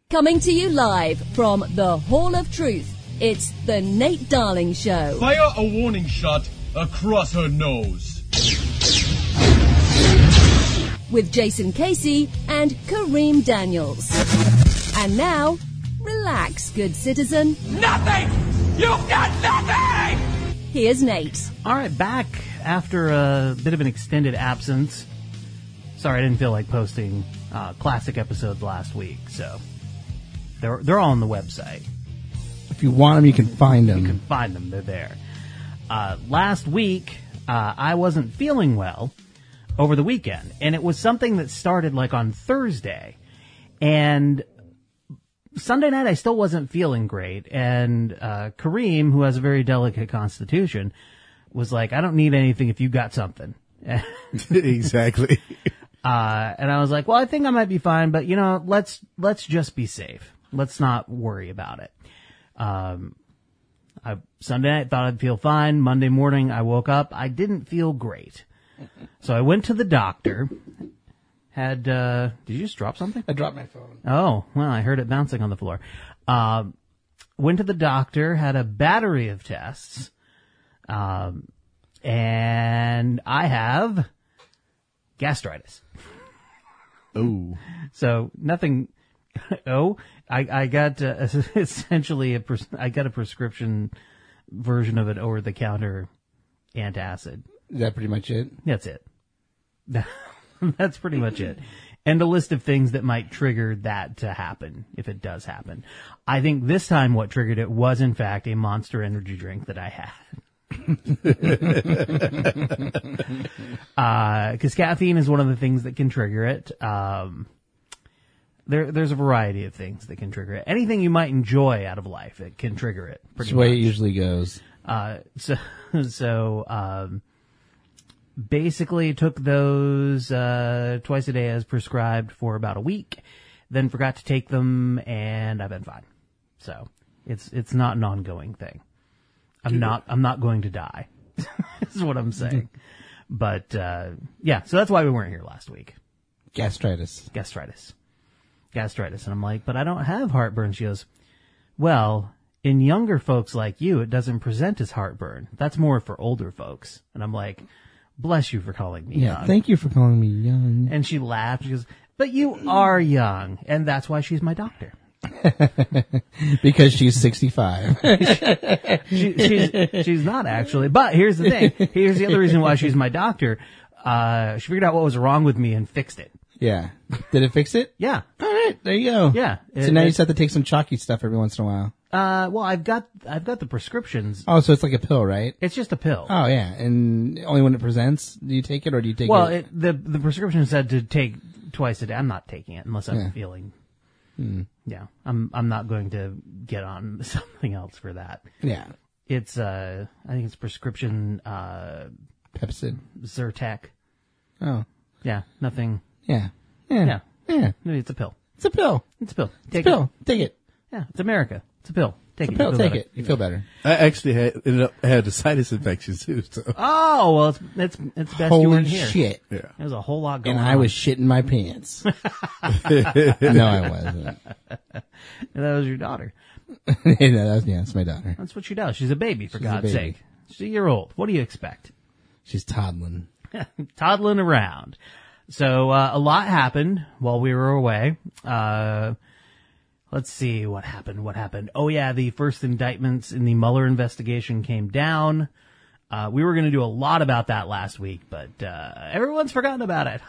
Coming to you live from the Hall of Truth, it's the Nate Darling Show. Fire a warning shot across her nose. With Jason Casey and Kareem Daniels. And now, relax, good citizen. Nothing! You've got nothing! Here's Nate. All right, back after a bit of an extended absence. Sorry, I didn't feel like posting classic episodes last week, so they're all on the website. If you want them, you can find them. You can find them. They're there. Last week, I wasn't feeling well over the weekend, and it was something that started like on Thursday, and Sunday night I still wasn't feeling great, and Kareem, who has a very delicate constitution, was like, I don't need anything if you got something. Exactly. And I was like, well, I think I might be fine, but you know, let's just be safe. Let's not worry about it. Sunday night thought I'd feel fine. Monday morning I woke up. I didn't feel great. So I went to the doctor. Did you just drop something? I dropped my phone. Oh, well, I heard it bouncing on the floor. Went to the doctor, had a battery of tests. And I have gastritis. Oh. So nothing. I got essentially I got a prescription version of an over-the-counter antacid. Is that pretty much it? That's it. That's pretty much it. And a list of things that might trigger that to happen, if it does happen. I think this time what triggered it was, in fact, a Monster Energy drink that I had. Because caffeine is one of the things that can trigger it. There's a variety of things that can trigger it. Anything you might enjoy out of life, it can trigger it. That's the way it usually goes. Basically took those twice a day as prescribed for about a week, then forgot to take them, and I've been fine. So it's not an ongoing thing. I'm not going to die. Is what I'm saying. But yeah, so that's why we weren't here last week. Gastritis. And I'm like, but I don't have heartburn. She goes, well, in younger folks like you, it doesn't present as heartburn. That's more for older folks. And I'm like, bless you for calling me young. Thank you for calling me young. And she laughed. She goes, but you are young. And that's why she's my doctor. Because she's 65. She's not actually. But here's the thing. Here's the other reason why she's my doctor. She figured out what was wrong with me and fixed it. Yeah. Did it fix it? Yeah. All right. There you go. Yeah. So now you just have to take some chalky stuff every once in a while. Well, I've got the prescriptions. Oh, so it's like a pill, right? It's just a pill. Oh, yeah. And only when it presents, do you take it, or do you take it? The prescription said to take twice a day. I'm not taking it unless I'm feeling. Yeah. I'm not going to get on something else for that. Yeah. It's I think it's prescription Pepsid. Zyrtec. Oh. Yeah. Nothing. Yeah. Yeah. Yeah. Maybe it's a pill. It's a pill. It's a pill. Take it. Take it. Yeah. It's America. It's a pill. Take it. Pill. You feel Take better. it. You feel better. I actually had a sinus infection too. So. Oh, well, it's best you Holy weren't here. shit. Yeah. There's a whole lot going And on. I was shitting my pants. No, I wasn't. And that was your daughter. No, that's my daughter. That's what she does. She's a baby, for She's a God's baby. sake. She's a year old. What do you expect? She's toddling. Toddling around. So, a lot happened while we were away. Let's see what happened. Oh yeah, the first indictments in the Mueller investigation came down. We were going to do a lot about that last week, but everyone's forgotten about it.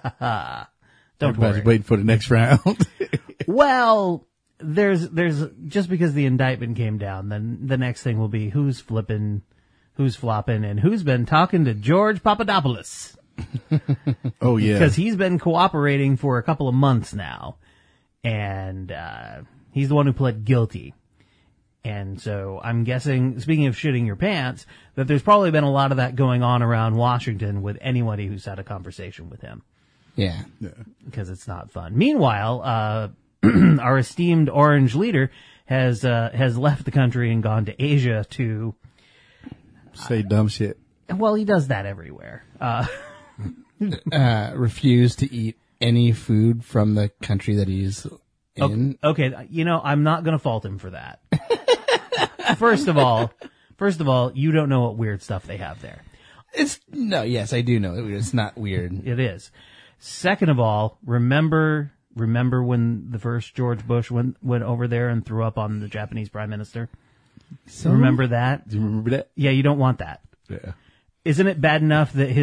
Don't Everybody's worry. waiting for the next round. Well, there's just because the indictment came down, then the next thing will be who's flipping, who's flopping, and who's been talking to George Papadopoulos. Oh yeah, Because he's been cooperating for a couple of months now, and he's the one who pled guilty. And so I'm guessing, speaking of shitting your pants, that there's probably been a lot of that going on around Washington with anybody who's had a conversation with him. Yeah. Because it's not fun. Meanwhile, our esteemed Orange leader has left the country and gone to Asia to say dumb shit. Well, he does that everywhere. Refuse to eat any food from the country that he's And Okay, I'm not going to fault him for that. First of all, you don't know what weird stuff they have there. yes, I do know it's not weird. It is. Second of all, remember when the first George Bush went over there and threw up on the Japanese prime minister? Remember that? Do you remember that? Yeah, you don't want that. Yeah. Isn't it bad enough that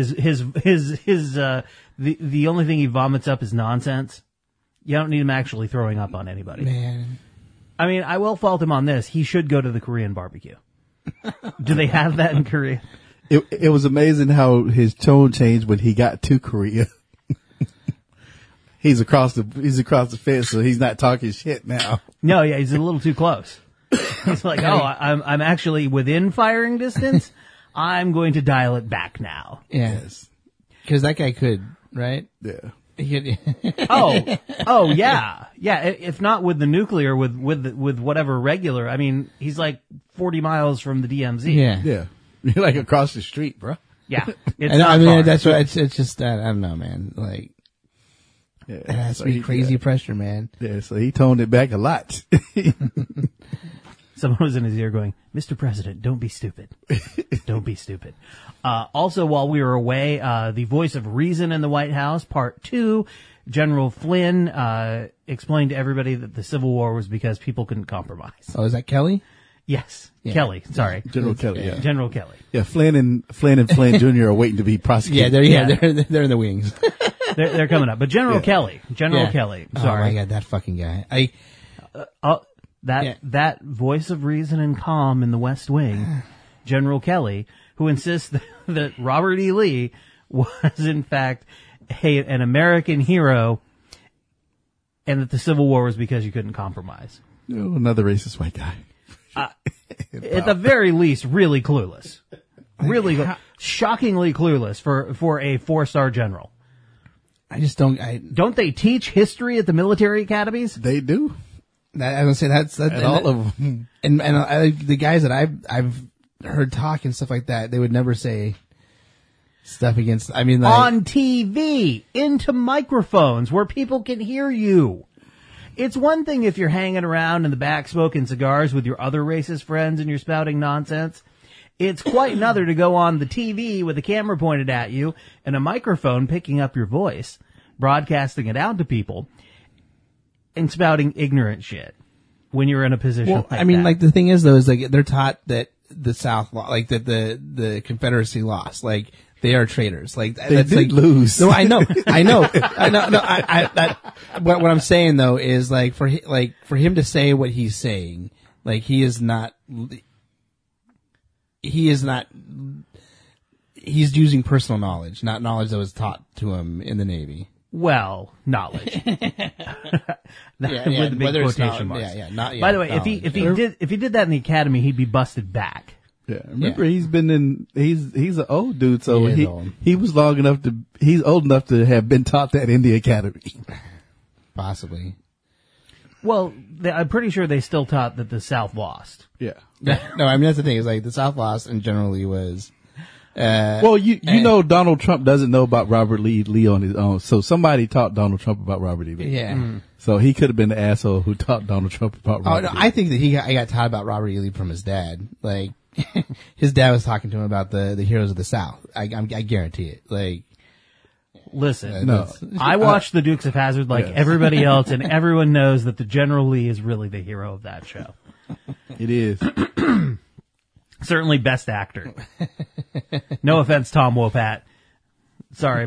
the only thing he vomits up is nonsense? You don't need him actually throwing up on anybody. Man. I mean, I will fault him on this. He should go to the Korean barbecue. Do they have that in Korea? It was amazing how his tone changed when he got to Korea. He's across the fence, so he's not talking shit now. No, yeah, he's a little too close. He's like, I'm actually within firing distance. I'm going to dial it back now. Yes. Because that guy could, right? Yeah. He could, Oh, yeah. Yeah, if not with the nuclear, with whatever regular. I mean, he's like 40 miles from the DMZ. yeah. Yeah. You're like across the street, bro. Yeah. It's And not I mean, far. that's what it's just, I don't know, man. Like, Yeah. it has So to be he- crazy pressure, man. Yeah, so he toned it back a lot. Someone was in his ear going, Mr. President, don't be stupid. Don't be stupid. Also, while we were away, the voice of reason in the White House, part 2, General Flynn explained to everybody that the Civil War was because people couldn't compromise. Oh, is that Kelly? Yes. Yeah. Kelly, sorry. General Kelly, yeah. General Kelly. Yeah, Flynn and Flynn Jr. are waiting to be Yeah, prosecuted. they're in the wings. They're coming up. But General Kelly. Yeah. Kelly. Oh Sorry. my God, that fucking guy. That voice of reason and calm in the West Wing, General Kelly, who insists that Robert E. Lee was in fact an American hero and that the Civil War was because you couldn't compromise. Oh, another racist white guy. At the very least, really clueless. Really shockingly clueless for a 4-star general. I just don't, Don't they teach history at the military academies? They do. I was gonna say And all of them. and the guys that I've heard talk and stuff like that, they would never say stuff against. I mean, like, On TV, into microphones where people can hear you. It's one thing if you're hanging around in the back smoking cigars with your other racist friends and you're spouting nonsense. It's quite another to go on the TV with a camera pointed at you and a microphone picking up your voice, broadcasting it out to people, and spouting ignorant shit when you're in a position well, like I mean, that. like the thing is though, is like they're taught that the South, like that the Confederacy lost, like they are traitors. Like that's did like lose. No, I know. No, what I'm saying though is like for him to say what he's saying, like he is not. He's using personal knowledge, not knowledge that was taught to him in the Navy. Well, knowledge. With the big whether it's quotation knowledge- marks. not By the way, knowledge. if he did that in the academy, he'd be busted back. Yeah, remember he's an old dude, so He is old. he's old enough to have been taught that in the academy. Possibly. Well, I'm pretty sure they still taught that the South lost. Yeah. No, I mean that's the thing. Is like the South lost and generally was. Well, you know Donald Trump doesn't know about Robert Lee on his own, so somebody taught Donald Trump about Robert E. Lee. Yeah. So he could have been the asshole who taught Donald Trump about Oh Robert no, Lee. I think that I got taught about Robert E. Lee from his dad. Like his dad was talking to him about the heroes of the South. I guarantee it. Like Listen, No. I watched the Dukes of Hazzard like Yes. everybody else, and everyone knows that the General Lee is really the hero of that show. It is. Certainly best actor. No offense, Tom Wopat. Sorry.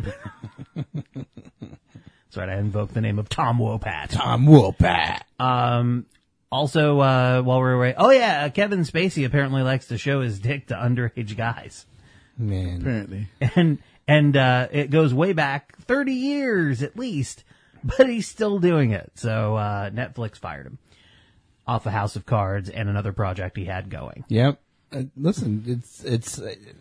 That's right, I invoked the name of Tom Wopat. Tom Wopat. Also, while we're away, Kevin Spacey apparently likes to show his dick to underage guys. Man. Apparently. And it goes way back 30 years at least, but he's still doing it. So, Netflix fired him off of House of Cards and another project he had going. Yep. Listen, it's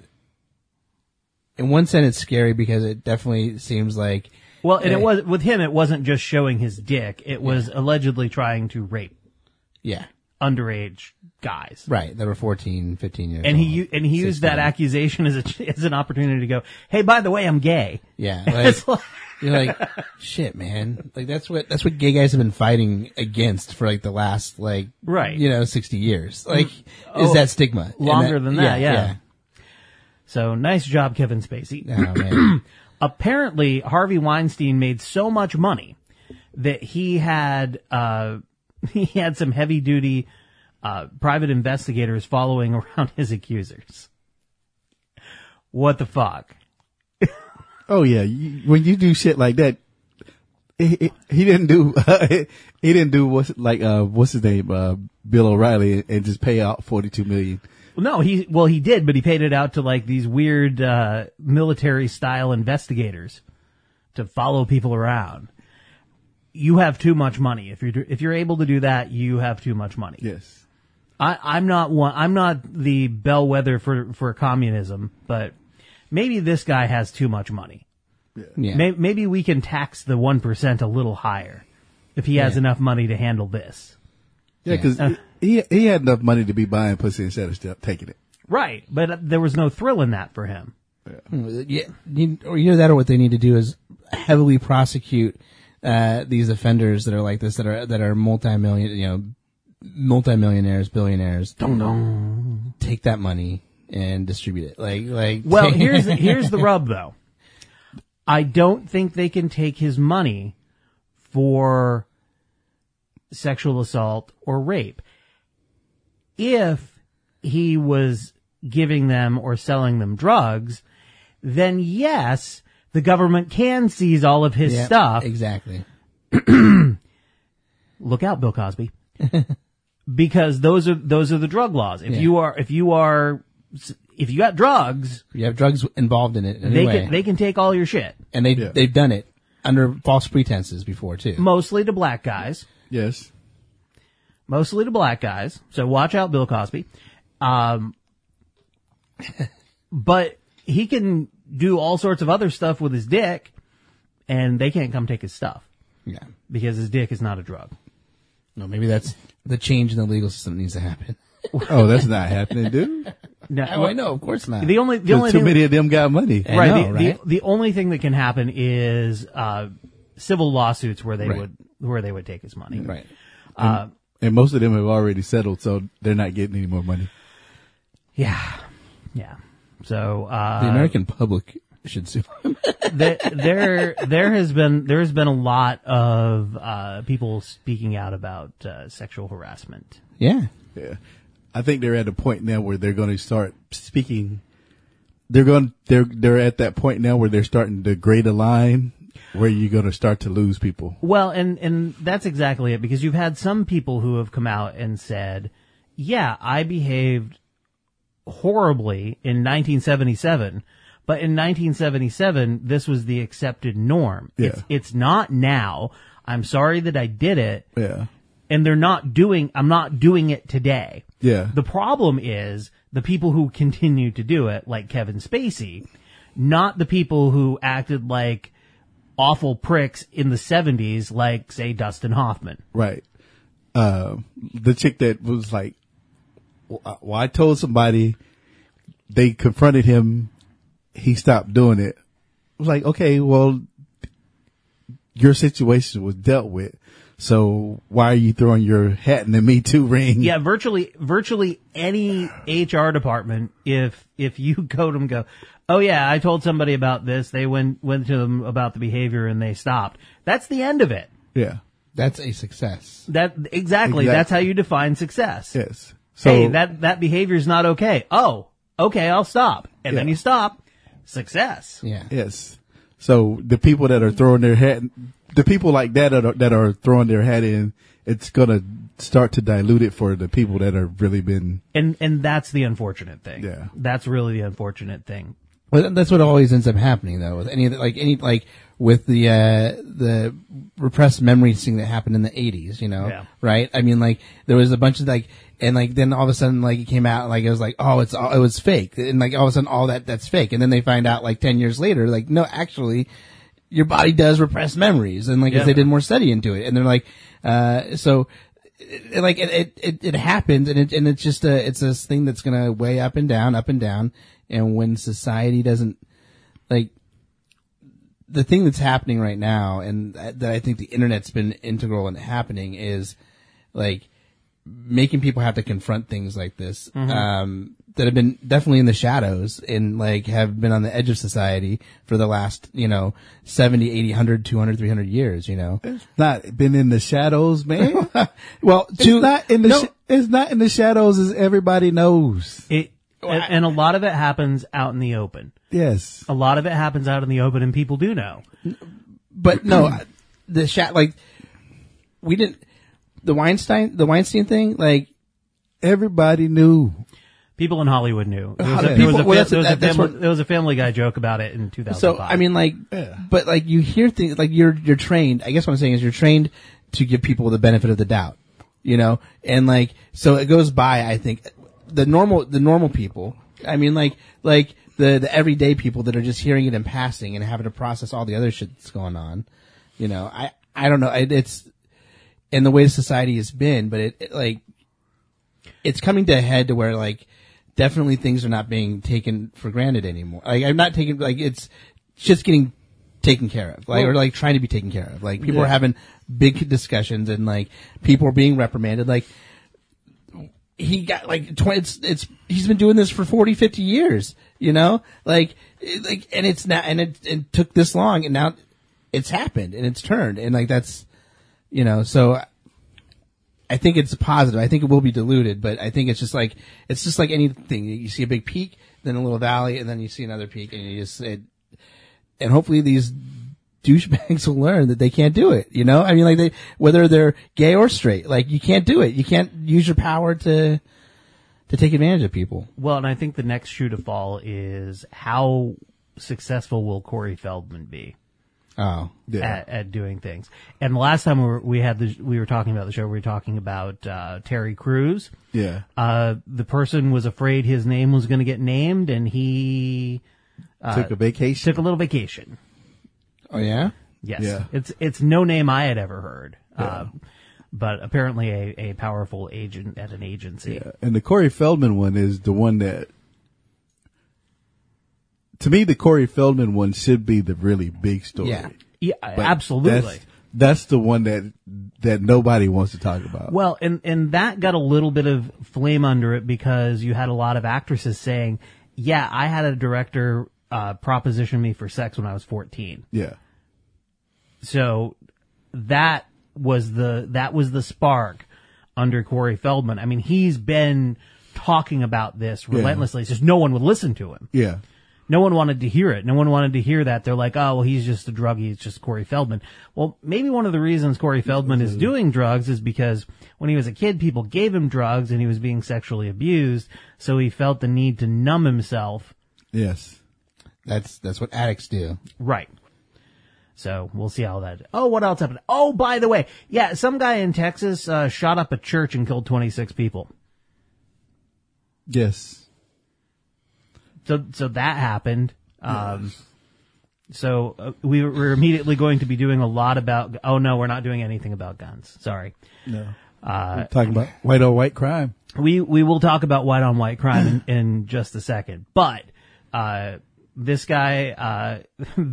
in one sense it's scary because it definitely seems like Well, and it was, with him, it wasn't just showing his dick. It was allegedly trying to rape yeah. underage guys. Right. They were 14, 15 years And old. he used that accusation as an opportunity to go, hey, by the way, I'm gay. Yeah. It's like, You're like, shit, man. Like that's what gay guys have been fighting against for like the last right. 60 years. Like, is that stigma longer than that? Yeah. Yeah. So nice job, Kevin Spacey. Oh man. Apparently, Harvey Weinstein made so much money that he had some heavy duty private investigators following around his accusers. What the fuck? Oh yeah, when you do shit like that, he didn't do what's his name, Bill O'Reilly, and just pay out $42 million. No, he did, but he paid it out to like these weird military style investigators to follow people around. You have too much money. If you're able to do that, you have too much money. Yes. I'm not the bellwether for communism, but maybe this guy has too much money. Yeah. Maybe we can tax the 1% a little higher if he has enough money to handle this. Yeah, because he had enough money to be buying pussy instead of still taking it. Right, but there was no thrill in that for him. Yeah. Or either that or what they need to do is heavily prosecute these offenders that are like this, that are multimillionaires, billionaires. Don't take that money and distribute it. Well, here's the rub though. I don't think they can take his money for sexual assault or rape. If he was giving them or selling them drugs, then yes, the government can seize all of his stuff. Exactly. Look out, Bill Cosby. Because those are the drug laws. If you got drugs, you have drugs involved in it. Anyway. They can take all your shit. And they've done it under false pretenses before too. Mostly to black guys. Yes. Mostly to black guys. So watch out, Bill Cosby. But he can do all sorts of other stuff with his dick, and they can't come take his stuff. Yeah. Because his dick is not a drug. No, maybe that's the change in the legal system that needs to happen. Oh, that's not happening, dude. No, I know, of course not. The only Too thing many of them got money. I right, know, right? The only thing that can happen is civil lawsuits where they Right. would take his money. Right. And most of them have already settled, so they're not getting any more money. Yeah. So The American public should sue him. there has been a lot of people speaking out about sexual harassment. Yeah. Yeah. I think they're at a point now where they're going to start speaking. They're at that point now where they're starting to grade a line where you're going to start to lose people. Well, and that's exactly it, because you've had some people who have come out and said, yeah, I behaved horribly in 1977, but in 1977, this was the accepted norm. Yeah. It's not now. I'm sorry that I did it. Yeah. And I'm not doing it today. Yeah. The problem is the people who continue to do it, like Kevin Spacey, not the people who acted like awful pricks in the 70s, like, say, Dustin Hoffman. Right. The chick that was like, well, I told somebody, they confronted him, he stopped doing it. I was like, okay, well, your situation was dealt with. So why are you throwing your hat in the Me Too ring? Yeah, virtually any HR department, if you go to them and go, oh yeah, I told somebody about this, they went to them about the behavior and they stopped. That's the end of it. Yeah. That's a success. Exactly. That's how you define success. Yes. So, hey, that behavior is not okay. Oh, okay, I'll stop. And then you stop. Success. Yeah. yes. So the people that are throwing their hat, the people like that are throwing their hat in, it's gonna start to dilute it for the people that have really been. And that's the unfortunate thing. Yeah. That's really the unfortunate thing. Well, that's what always ends up happening though, with with the repressed memories thing that happened in the 80s, Yeah. right? I mean, there was a bunch of and then all of a sudden, it came out, it was it was fake. And all of a sudden all that's fake. And then they find out 10 years later, no, actually, your body does repress memories. And as they did more study into it. And they're so it happens, and it's just it's this thing that's gonna weigh up and down, and when society doesn't like. The thing that's happening right now, and that I think the internet's been integral in happening, is like making people have to confront things like this, that have been definitely in the shadows and like have been on the edge of society for the last, 70, 80, 100, 200, 300 years, It's not been in the shadows, man. Well, It's not in the shadows as everybody knows. And a lot of it happens out in the open. Yes. A lot of it happens out in the open, and people do know. but no, we didn't, the Weinstein thing, like, everybody knew. People in Hollywood knew. There was a Family Guy joke about it in 2005. So, I mean, but like you hear things, like you're trained, I guess what I'm saying is you're trained to give people the benefit of the doubt, and like, so it goes by, I think, the normal people, I mean, like the everyday people that are just hearing it in passing and having to process all the other shit that's going on, I don't know, it's, and the way society has been, but it like, it's coming to a head to where like, definitely things are not being taken for granted anymore. Like, I'm not taking, like, it's just getting taken care of, like, or like trying to be taken care of. Like, people are having big discussions and like, people are being reprimanded. Like, he got like 20, he's been doing this for 40, 50 years, like, and it's now, and it took this long and now it's happened and it's turned and like, that's, so I think it's positive. I think it will be diluted, but I think it's just like anything. You see a big peak, then a little valley, and then you see another peak, and and hopefully these douchebags will learn that they can't do it. I mean, like whether they're gay or straight, like you can't do it. You can't use your power to take advantage of people. Well, and I think the next shoe to fall is how successful will Corey Feldman be? Oh, yeah. At doing things. And the last time we were talking about the show, we were talking about Terry Crews. Yeah. The person was afraid his name was going to get named, and he took a vacation. Took a little vacation. Oh yeah. Yes. Yeah. It's no name I had ever heard. Yeah. But apparently a powerful agent at an agency. Yeah. And the Corey Feldman one is the one that, to me, the Corey Feldman one should be the really big story. Yeah, But absolutely. That's the one that nobody wants to talk about. Well, and that got a little bit of flame under it because you had a lot of actresses saying, yeah, I had a director proposition me for sex when I was 14. Yeah. So that was the spark under Corey Feldman. I mean, he's been talking about this relentlessly. It's just no one would listen to him. Yeah. No one wanted to hear it. No one wanted to hear that. They're like, oh, well, he's just a druggie. It's just Corey Feldman. Well, maybe one of the reasons Corey Feldman is doing drugs is because when he was a kid, people gave him drugs and he was being sexually abused. So he felt the need to numb himself. Yes. That's what addicts do. Right. So we'll see how that. Oh, what else happened? Oh, by the way, yeah, some guy in Texas shot up a church and killed 26 people. Yes. So that happened. So we're immediately going to be doing a lot about. Oh no, we're not doing anything about guns. Sorry. No. We're talking about white on white crime. We will talk about white on white crime in just a second. But this guy,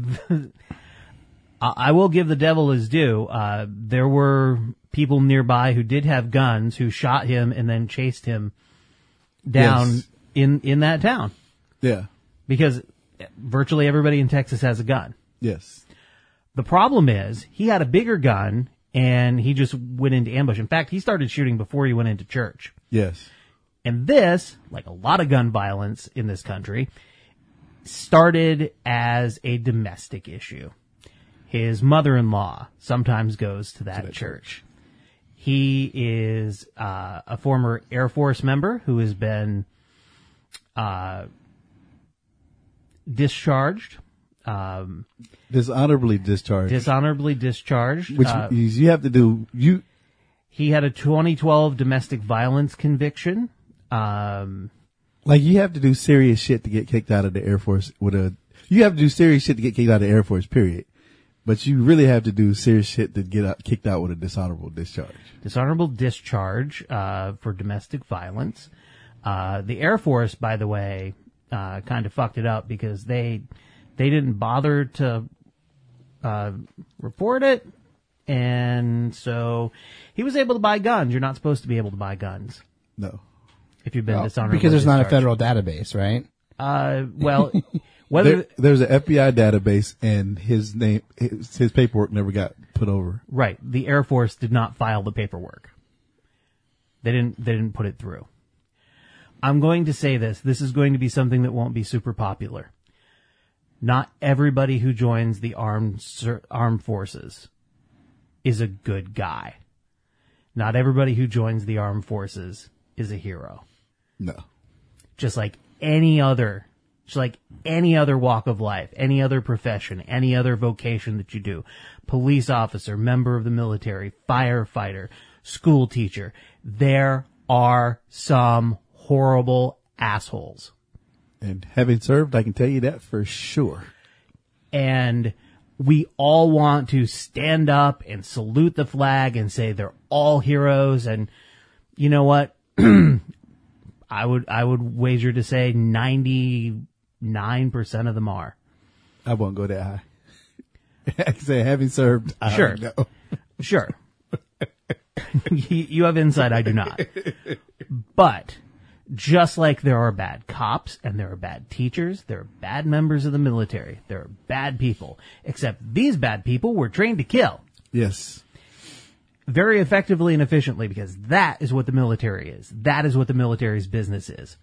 I will give the devil his due. There were people nearby who did have guns who shot him and then chased him down in that town. Yeah. Because virtually everybody in Texas has a gun. Yes. The problem is he had a bigger gun and he just went into ambush. In fact, he started shooting before he went into church. Yes. And this, like a lot of gun violence in this country, started as a domestic issue. His mother-in-law sometimes goes to that church. He is a former Air Force member who has been discharged. Dishonorably discharged. Dishonorably discharged. Which means you have to do, he had a 2012 domestic violence conviction. Like you have to do serious shit to get kicked out of the Air Force you have to do serious shit to get kicked out of the Air Force, period. But you really have to do serious shit to get kicked out with a dishonorable discharge. Dishonorable discharge for domestic violence. The Air Force, by the way, kind of fucked it up because they didn't bother to report it, and so he was able to buy guns. You're not supposed to be able to buy guns No. if you've been dishonorably because there's not a discharged. federal database, right? Well, whether There's an FBI database, and his paperwork never got put over. right, the Air Force did not file the paperwork. They didn't put it through. I'm going to say this. This is going to be something that won't be super popular. Not everybody who joins the armed forces is a good guy. Not everybody who joins the armed forces is a hero. No. Just like any other walk of life, any other profession, any other vocation that you do. Police officer, member of the military, firefighter, school teacher. There are some horrible assholes. And having served, I can tell you that for sure. And we all want to stand up and salute the flag and say they're all heroes. And you know what? I would wager to say 99% of them are. I won't go that high. I can say having served, I Sure. don't know. Sure. You have insight, I do not. But just like there are bad cops and there are bad teachers, there are bad members of the military, there are bad people, except these bad people were trained to kill Yes. very effectively and efficiently, because that is what the military is. That is what the military's business is.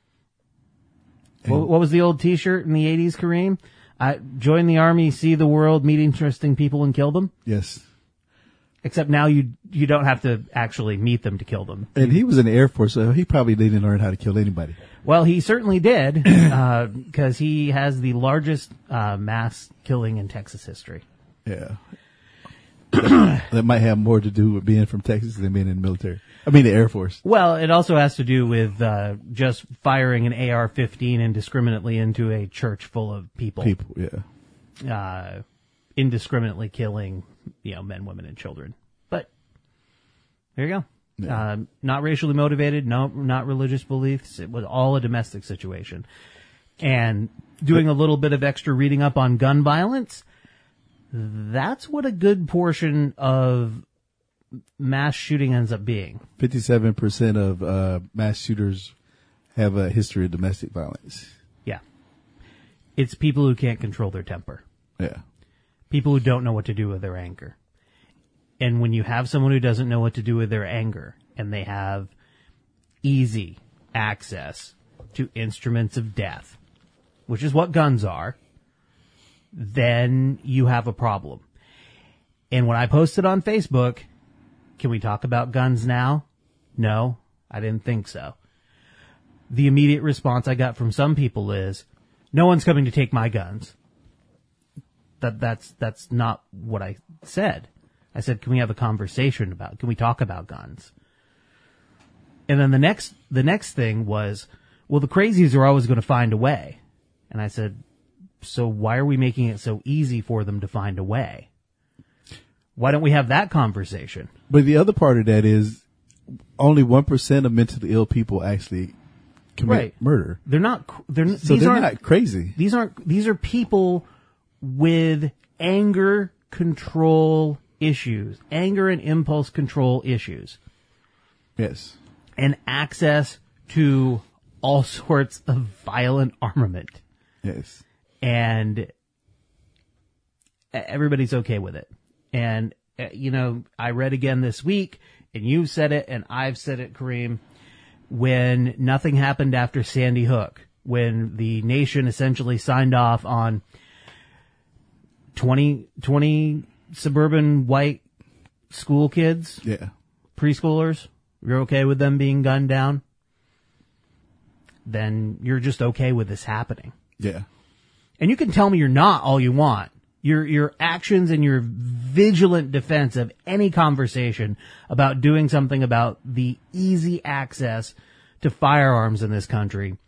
What was the old t-shirt in the 80s, Kareem? Join the army, see the world, meet interesting people, and kill them. Yes. Except now you don't have to actually meet them to kill them. And he was in the Air Force, so he probably didn't learn how to kill anybody. Well, he certainly did, because he has the largest mass killing in Texas history. Yeah. That might have more to do with being from Texas than being in the military. I mean, the Air Force. Well, it also has to do with just firing an AR-15 indiscriminately into a church full of people. Yeah. Indiscriminately killing, men, women, and children. But there you go. Yeah. Not racially motivated, no, not religious beliefs. It was all a domestic situation. And doing a little bit of extra reading up on gun violence, that's what a good portion of mass shooting ends up being. 57% of mass shooters have a history of domestic violence. Yeah. It's people who can't control their temper. Yeah. People who don't know what to do with their anger. And when you have someone who doesn't know what to do with their anger, and they have easy access to instruments of death, which is what guns are, then you have a problem. And when I posted on Facebook, can we talk about guns now? No, I didn't think so. The immediate response I got from some people is, no one's coming to take my guns. That's not what I said. I said, can we have a conversation can we talk about guns? And then the next thing was, well, the crazies are always going to find a way. And I said, so why are we making it so easy for them to find a way? Why don't we have that conversation? But the other part of that is only 1% of mentally ill people actually commit murder. They're not crazy. These are people with anger control issues, anger and impulse control issues. Yes. And access to all sorts of violent armament. Yes. And everybody's okay with it. And, I read again this week, and you've said it, and I've said it, Kareem, when nothing happened after Sandy Hook, when the nation essentially signed off on 20 suburban white school kids, preschoolers, you're okay with them being gunned down, then you're just okay with this happening. Yeah. And you can tell me you're not all you want. Your actions and your vigilant defense of any conversation about doing something about the easy access to firearms in this country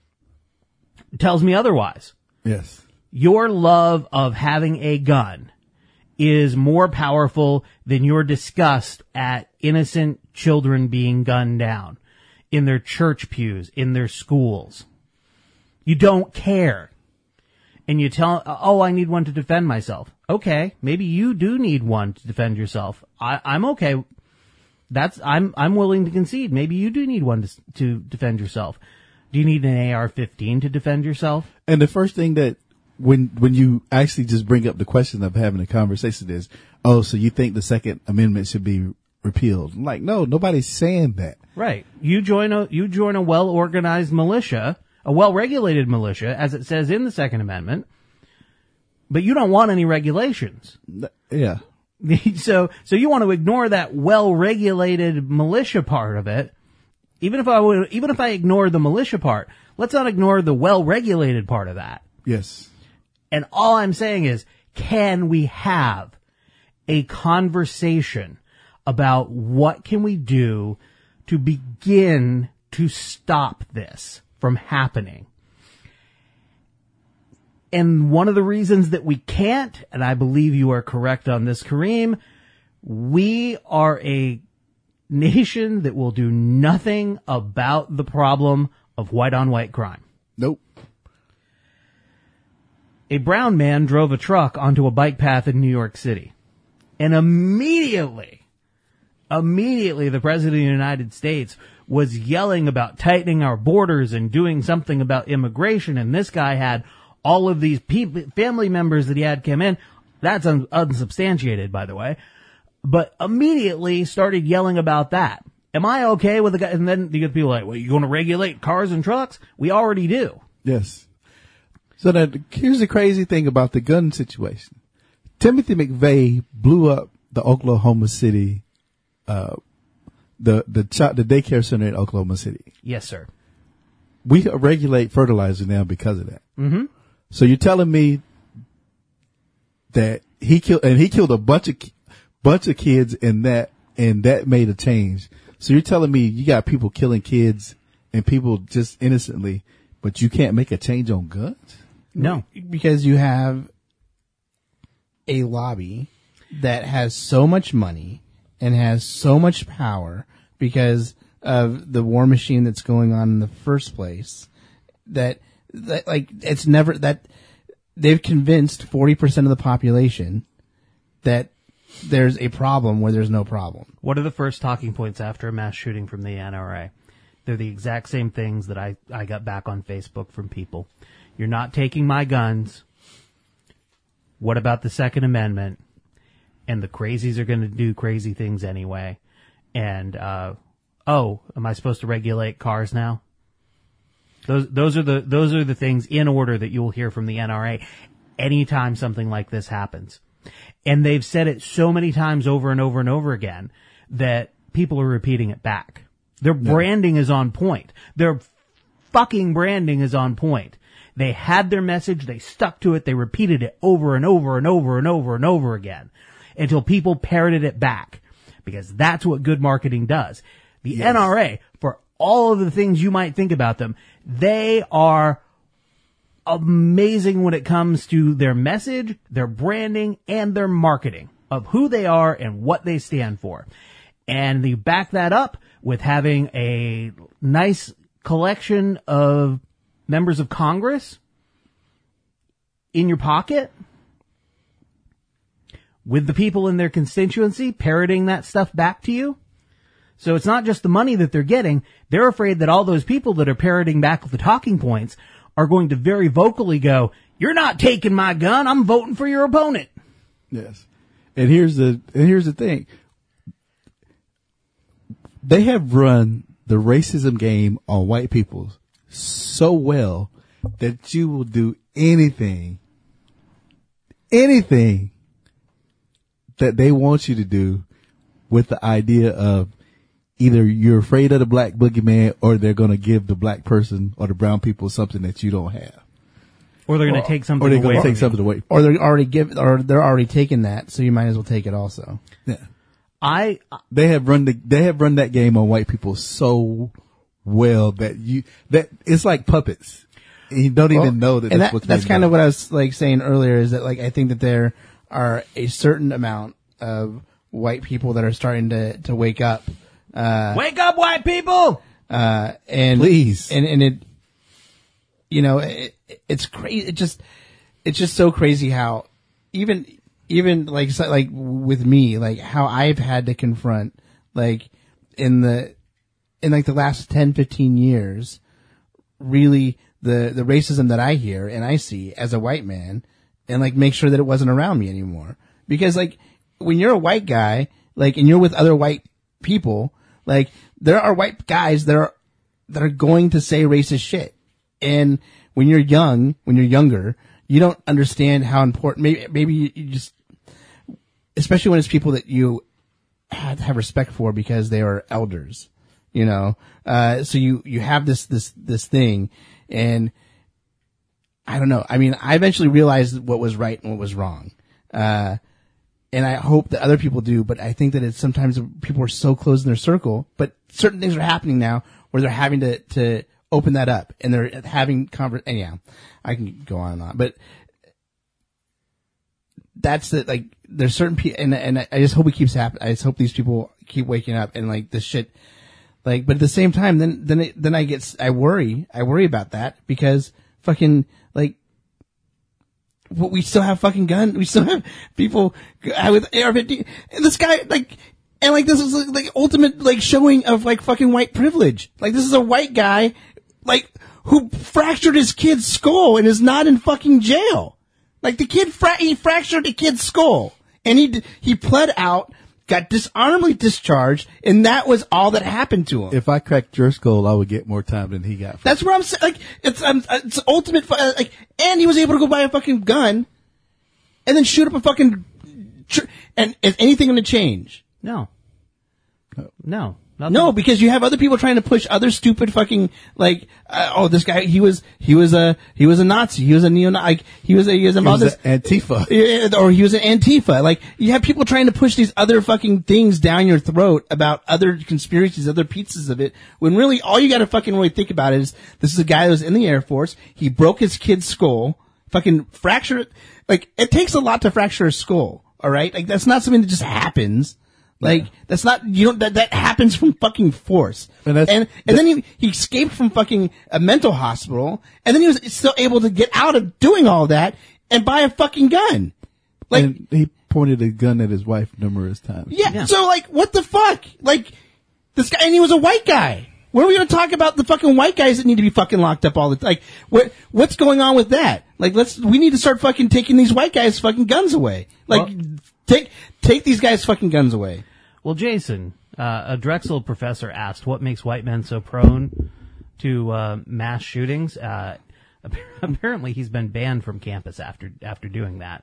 tells me otherwise. Yes. Your love of having a gun is more powerful than your disgust at innocent children being gunned down in their church pews, in their schools. You don't care. And you tell, oh, I need one to defend myself. Okay, maybe you do need one to defend yourself. I'm okay. I'm willing to concede. Maybe you do need one to defend yourself. Do you need an AR-15 to defend yourself? And the first thing that when you actually just bring up the question of having a conversation is, oh, so you think the Second Amendment should be repealed? I'm like, no, nobody's saying that. Right. You join a well-organized militia, a well-regulated militia, as it says in the Second Amendment, but you don't want any regulations. Yeah. So you want to ignore that well-regulated militia part of it. Even if I ignore the militia part, let's not ignore the well-regulated part of that. Yes. And all I'm saying is, can we have a conversation about what can we do to begin to stop this from happening? And one of the reasons that we can't, and I believe you are correct on this, Kareem, we are a nation that will do nothing about the problem of white-on-white crime. Nope. A brown man drove a truck onto a bike path in New York City. And immediately the President of the United States was yelling about tightening our borders and doing something about immigration. And this guy had all of these family members that he had come in. That's unsubstantiated, by the way. But immediately started yelling about that. Am I okay with the guy? And then you get people like, well, you going to regulate cars and trucks? We already do. Yes. So here's the crazy thing about the gun situation. Timothy McVeigh blew up the Oklahoma City, the daycare center in Oklahoma City. Yes, sir. We regulate fertilizer now because of that. Mm-hmm. So you're telling me that he killed a bunch of kids and that made a change. So you're telling me you got people killing kids and people just innocently, but you can't make a change on guns? No. Because you have a lobby that has so much money and has so much power because of the war machine that's going on in the first place that it's never that they've convinced 40% of the population that there's a problem where there's no problem. What are the first talking points after a mass shooting from the NRA? They're the exact same things that I got back on Facebook from people. You're not taking my guns. What about the Second Amendment? And the crazies are going to do crazy things anyway. And, am I supposed to regulate cars now? Those are the things in order that you will hear from the NRA anytime something like this happens. And they've said it so many times over and over and over again that people are repeating it back. Their branding is on point. Their fucking branding is on point. They had their message, they stuck to it, they repeated it over and over and over and over and over again until people parroted it back. Because that's what good marketing does. The NRA, for all of the things you might think about them, they are amazing when it comes to their message, their branding, and their marketing of who they are and what they stand for. And you back that up with having a nice collection of members of Congress in your pocket with the people in their constituency parroting that stuff back to you. So it's not just the money that they're getting. They're afraid that all those people that are parroting back the talking points are going to very vocally go, you're not taking my gun. I'm voting for your opponent. Yes. And here's the thing. They have run the racism game on white people so well that you will do anything that they want you to do with the idea of either you're afraid of the black boogeyman or they're going to give the black person or the brown people something that you don't have. Or they're going to take something or they're away going to from take you. something away. Or they're already taking that, so you might as well take it also. Yeah. They have run that game on white people so well that it's like puppets. And you don't even know that that's kind of what I was like saying earlier is that like I think that there are a certain amount of white people that are starting to wake up. Wake up, white people! And Please. and it, you know, it's crazy. It's just so crazy how even like with me, like how I've had to confront, like in the last 10, 15 years, really the racism that I hear and I see as a white man, and like make sure that it wasn't around me anymore. Because like when you're a white guy, like, and you're with other white people, like there are white guys that are going to say racist shit. And when you're younger, you don't understand how important, maybe you just, especially when it's people that you have respect for because they are elders, you know? So you have this thing, and I don't know. I mean, I eventually realized what was right and what was wrong. And I hope that other people do, but I think that it's sometimes people are so closed in their circle, but certain things are happening now where they're having to open that up, and they're having anyhow, I can go on and on, but that's the, like, there's certain people, and I just hope it keeps happening. I just hope these people keep waking up, and like this shit, like, but at the same time, then I worry about that, because fucking, like, we still have fucking guns. We still have people with AR-15. And this guy, like, and like this is like ultimate like showing of like fucking white privilege. Like this is a white guy, like, who fractured his kid's skull and is not in fucking jail. Like the kid, he fractured a kid's skull, and he pled out, got dishonorably discharged, and that was all that happened to him. If I cracked your skull, I would get more time than he got. That's what I'm saying. Like, it's ultimate, like, and he was able to go buy a fucking gun and then shoot up a fucking, and is anything going to change? No. No. Nothing. No, because you have other people trying to push other stupid fucking, like, this guy, he was a Nazi, he was a neo-Nazi, like, he was involved in Antifa. Or he was an Antifa. Like, you have people trying to push these other fucking things down your throat about other conspiracies, other pieces of it, when really all you gotta fucking really think about is, this is a guy that was in the Air Force, he broke his kid's skull, fucking fractured it. Like, it takes a lot to fracture a skull, alright? Like, that's not something that just happens. Like, that's not, that happens from fucking force. And then he escaped from fucking a mental hospital, and then he was still able to get out of doing all that and buy a fucking gun. Like, and he pointed a gun at his wife numerous times. Yeah, so like, what the fuck? Like, this guy, and he was a white guy. When are we gonna talk about the fucking white guys that need to be fucking locked up all the time? Like, what's going on with that? Like, we need to start fucking taking these white guys' fucking guns away. Like, take these guys' fucking guns away. Well, Jason, a Drexel professor asked what makes white men so prone to mass shootings. Apparently, he's been banned from campus after doing that.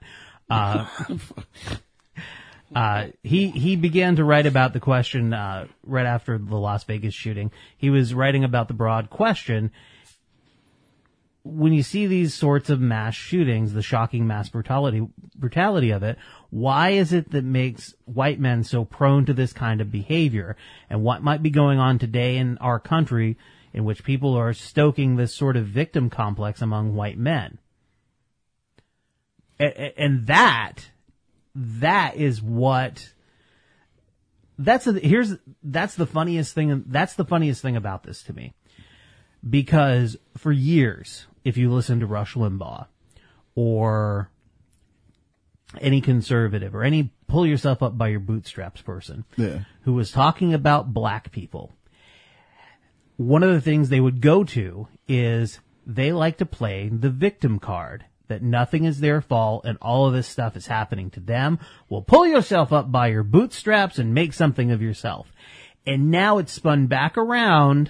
He began to write about the question right after the Las Vegas shooting. He was writing about the broad question: when you see these sorts of mass shootings, the shocking mass brutality of it, why is it that makes white men so prone to this kind of behavior? And what might be going on today in our country in which people are stoking this sort of victim complex among white men? And that is what, that's the funniest thing. That's the funniest thing about this to me. Because for years, if you listen to Rush Limbaugh or any conservative or any pull yourself up by your bootstraps person who was talking about black people, one of the things they would go to is they like to play the victim card, that nothing is their fault and all of this stuff is happening to them. Well, pull yourself up by your bootstraps and make something of yourself. And now it's spun back around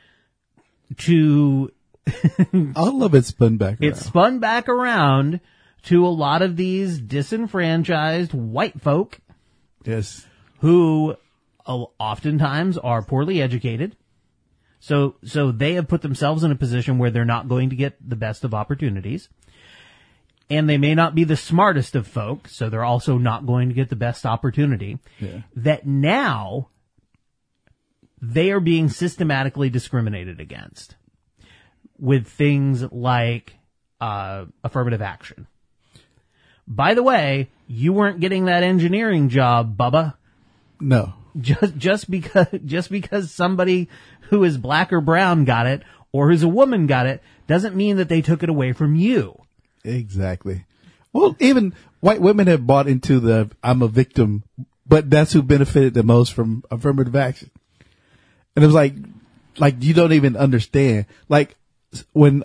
to all of it spun back around. It's spun back around to a lot of these disenfranchised white folk. Yes. Who oftentimes are poorly educated. So they have put themselves in a position where they're not going to get the best of opportunities. And they may not be the smartest of folk, so they're also not going to get the best opportunity. Yeah. That now they are being systematically discriminated against with things like affirmative action. By the way, You weren't getting that engineering job, Bubba. No. Just because somebody who is black or brown got it, or who's a woman got it, doesn't mean that they took it away from you. Exactly. Well, even white women have bought into the I'm a victim, but that's who benefited the most from affirmative action. And it was like you don't even understand. Like when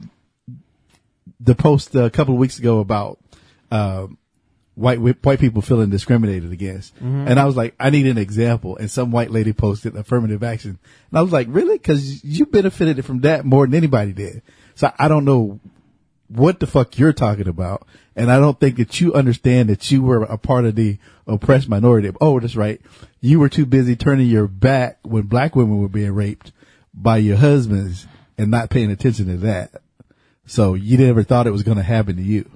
the post a couple of weeks ago about white people feeling discriminated against, and I was like, I need an example. And some white lady posted affirmative action, and I was like, really? Because you benefited from that more than anybody did. So I don't know what the fuck you're talking about, and I don't think that you understand that you were a part of the oppressed minority. Oh, that's right. You were too busy turning your back when black women were being raped by your husbands and not paying attention to that. So you never thought it was going to happen to you.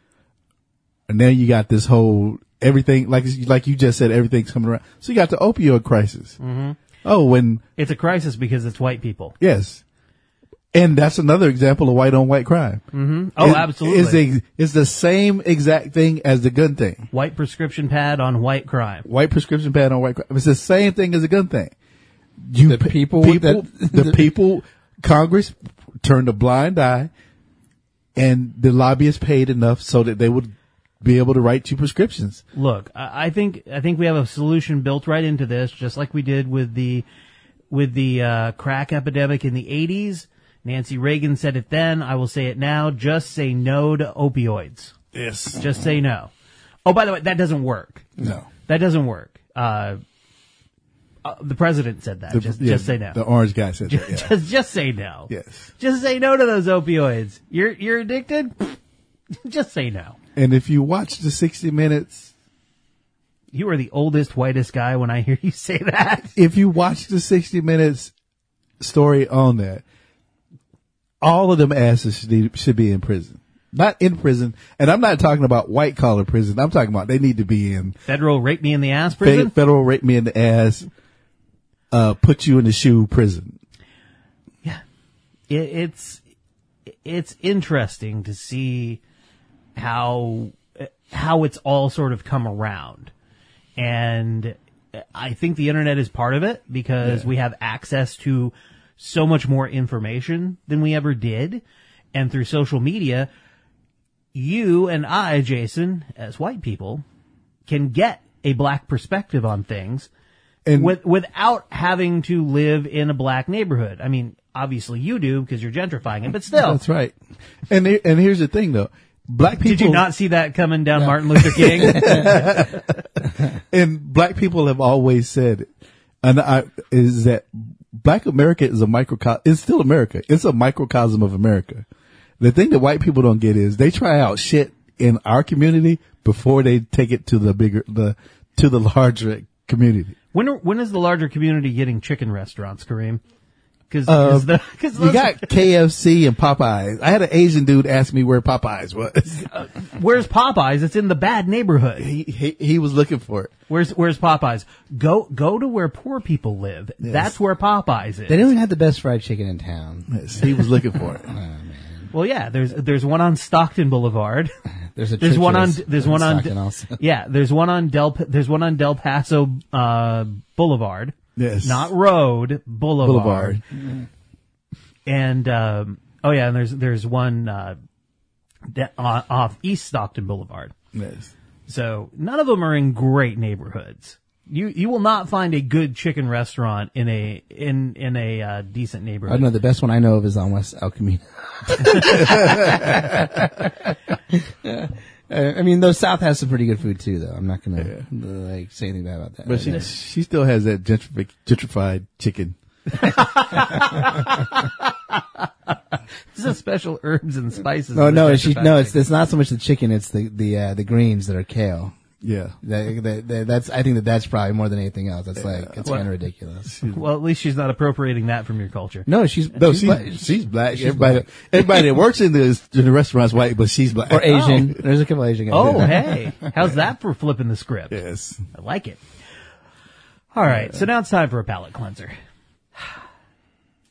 And now you got this whole everything, like you just said, everything's coming around. So you got the opioid crisis. Mm-hmm. Oh, when it's a crisis because it's white people. Yes. And that's another example of white on white crime. Mm-hmm. Oh, absolutely. It's the same exact thing as the gun thing. White prescription pad on white crime. White prescription pad on white crime. It's the same thing as a gun thing. The people, Congress turned a blind eye, and the lobbyists paid enough so that they would be able to write you prescriptions. Look, I think we have a solution built right into this, just like we did with the crack epidemic in the 80s. Nancy Reagan said it then. I will say it now. Just say no to opioids. Yes. Just say no. Oh, by the way, that doesn't work. No. That doesn't work. The president said that. Just say no. The orange guy said that. Yeah. Just say no. Yes. Just say no to those opioids. You're addicted? Just say no. And if you watch the 60 Minutes... You are the oldest, whitest guy when I hear you say that. If you watch the 60 Minutes story on that, all of them asses should be in prison. Not in prison. And I'm not talking about white collar prison. I'm talking about they need to be in federal rape me in the ass prison. Federal rape me in the ass, put you in the shoe prison. Yeah. It's interesting to see how it's all sort of come around. And I think the internet is part of it because we have access to so much more information than we ever did. And through social media, you and I, Jason, as white people, can get a black perspective on things and without having to live in a black neighborhood. I mean, obviously you do because you're gentrifying it, but still. That's right. And here's the thing, though. Black people. Did you not see that coming down Martin Luther King? And black people have always said, is that Black America is it's still America. It's a microcosm of America. The thing that white people don't get is they try out shit in our community before they take it to the larger community. When is the larger community getting chicken restaurants, Kareem? Because you got KFC and Popeyes. I had an Asian dude ask me where Popeyes was. Where's Popeyes? It's in the bad neighborhood. He was looking for it. Where's Popeyes? Go to where poor people live. Yes. That's where Popeyes is. They don't even have the best fried chicken in town. Yes, he was looking for it. Oh, man. Well, yeah. There's one on Stockton Boulevard. There's one on Del Paso Boulevard. Yes. Not road, Boulevard. And, and there's one, off East Stockton Boulevard. Yes. So none of them are in great neighborhoods. You will not find a good chicken restaurant in a decent neighborhood. I don't know. The best one I know of is on West El Camino. I mean, though South has some pretty good food too, though. I'm not gonna say anything bad about that. But she still has that gentrified chicken. This is special herbs and spices. It's not so much the chicken; it's the greens that are kale. Yeah, I think that's probably more than anything else. It's kind of ridiculous. Well, at least she's not appropriating that from your culture. No, she's black. Everybody that works in the restaurant's white, but she's black or Asian. Oh. There's a couple Asian guys. Oh, hey, how's that for flipping the script? Yes, I like it. All right, so now it's time for a palate cleanser.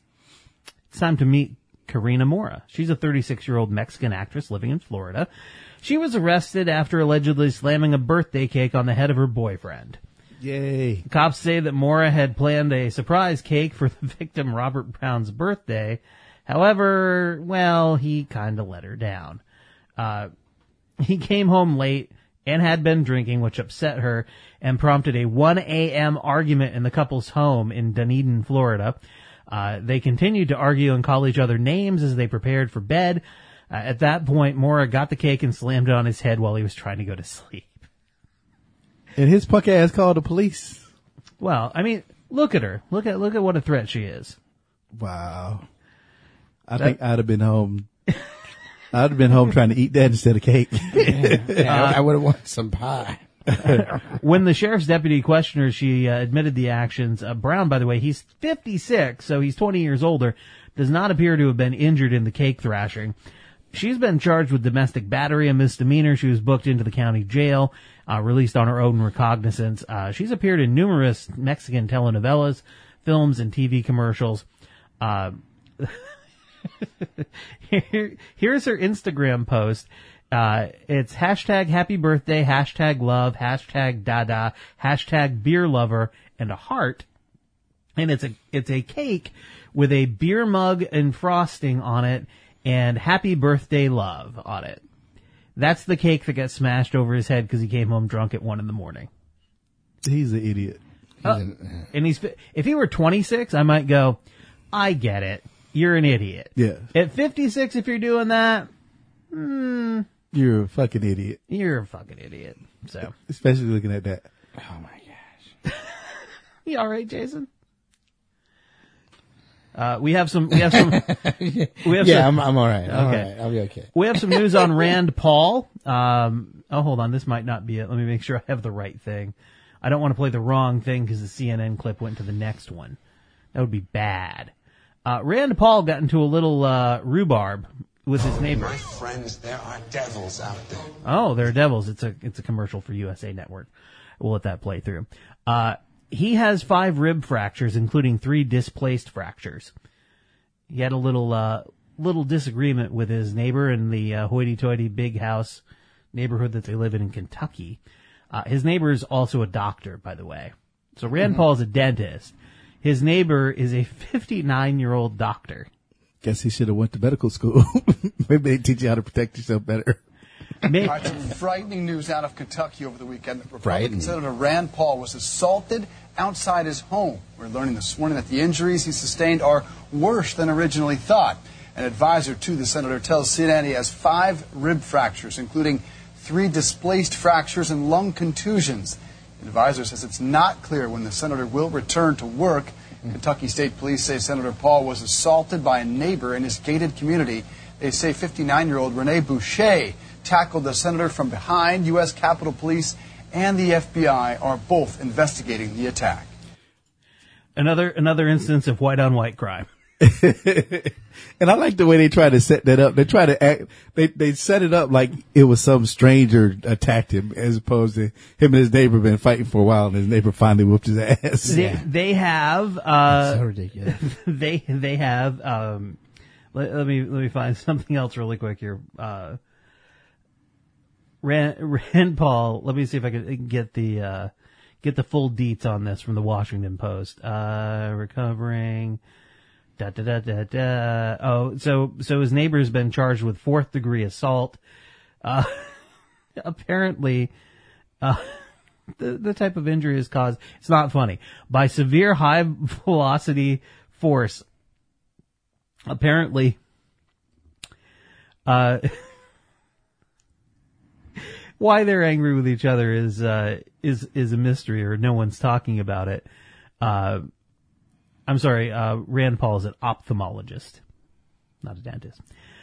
It's time to meet Karina Mora. She's a 36-year-old Mexican actress living in Florida. She was arrested after allegedly slamming a birthday cake on the head of her boyfriend. Yay. Cops say that Mora had planned a surprise cake for the victim Robert Brown's birthday. However, well, he kind of let her down. He came home late and had been drinking, which upset her and prompted a 1 a.m. argument in the couple's home in Dunedin, Florida. They continued to argue and call each other names as they prepared for bed. At that point, Mora got the cake and slammed it on his head while he was trying to go to sleep. And his punk ass called the police. Well, I mean, look at her. Look at what a threat she is. Wow. I think I'd have been home. I'd have been home trying to eat that instead of cake. I would have wanted some pie. When the sheriff's deputy questioned her, she admitted the actions. Brown, by the way, he's 56, so he's 20 years older, does not appear to have been injured in the cake thrashing. She's been charged with domestic battery, a misdemeanor. She was booked into the county jail, released on her own recognizance. She's appeared in numerous Mexican telenovelas, films, and TV commercials. Here's her Instagram post. It's hashtag happy birthday, hashtag love, hashtag dada, hashtag beer lover, and a heart. And it's a cake with a beer mug and frosting on it and happy birthday love on it. That's the cake that got smashed over his head because he came home drunk at 1 a.m. He's an idiot. And if he were 26, I might go, I get it. You're an idiot. Yeah. At 56, if you're doing that, You're a fucking idiot. you're a fucking idiot. So, Especially looking at that. Oh my gosh. you all right, Jason? We have some. I'm all right. All Okay. right. I'll be okay. We have some news on Rand Paul. Hold on. This might not be it. Let me make sure I have the right thing. I don't want to play the wrong thing because the CNN clip went to the next one. That would be bad. Rand Paul got into a little rhubarb with his neighbor. My friends, there are devils out there. Oh, there are devils. It's a commercial for USA Network. We'll let that play through. He has 5 rib fractures, including 3 displaced fractures. He had a little disagreement with his neighbor in the hoity-toity big house neighborhood that they live in Kentucky. His neighbor is also a doctor, by the way. So Rand Paul's a dentist. His neighbor is a 59-year-old doctor. Guess he should have went to medical school. Maybe they teach you how to protect yourself better. All right, some frightening news out of Kentucky over the weekend. Republican Frightening. Senator Rand Paul was assaulted outside his home. We're learning this morning that the injuries he sustained are worse than originally thought. An advisor to the senator tells CNN he has 5 rib fractures, including 3 displaced fractures and lung contusions. The advisor says it's not clear when the senator will return to work. Kentucky State Police say Senator Paul was assaulted by a neighbor in his gated community. They say 59-year-old Rene Boucher tackled the senator from behind. U.S. Capitol Police and the FBI are both investigating the attack. Another instance of white-on-white crime. And I like the way they try to set that up. They try to act, they set it up like it was some stranger attacked him, as opposed to him and his neighbor been fighting for a while and his neighbor finally whooped his ass. They have, so ridiculous. they have, let me find something else really quick here. Rand Paul, let me see if I can get the full deets on this from the Washington Post. Recovering. Oh, so his neighbor's been charged with 4th degree assault. Apparently, the type of injury is caused, it's not funny, by severe high velocity force. Apparently, why they're angry with each other is a mystery, or no one's talking about it. I'm sorry, Rand Paul is an ophthalmologist, not a dentist.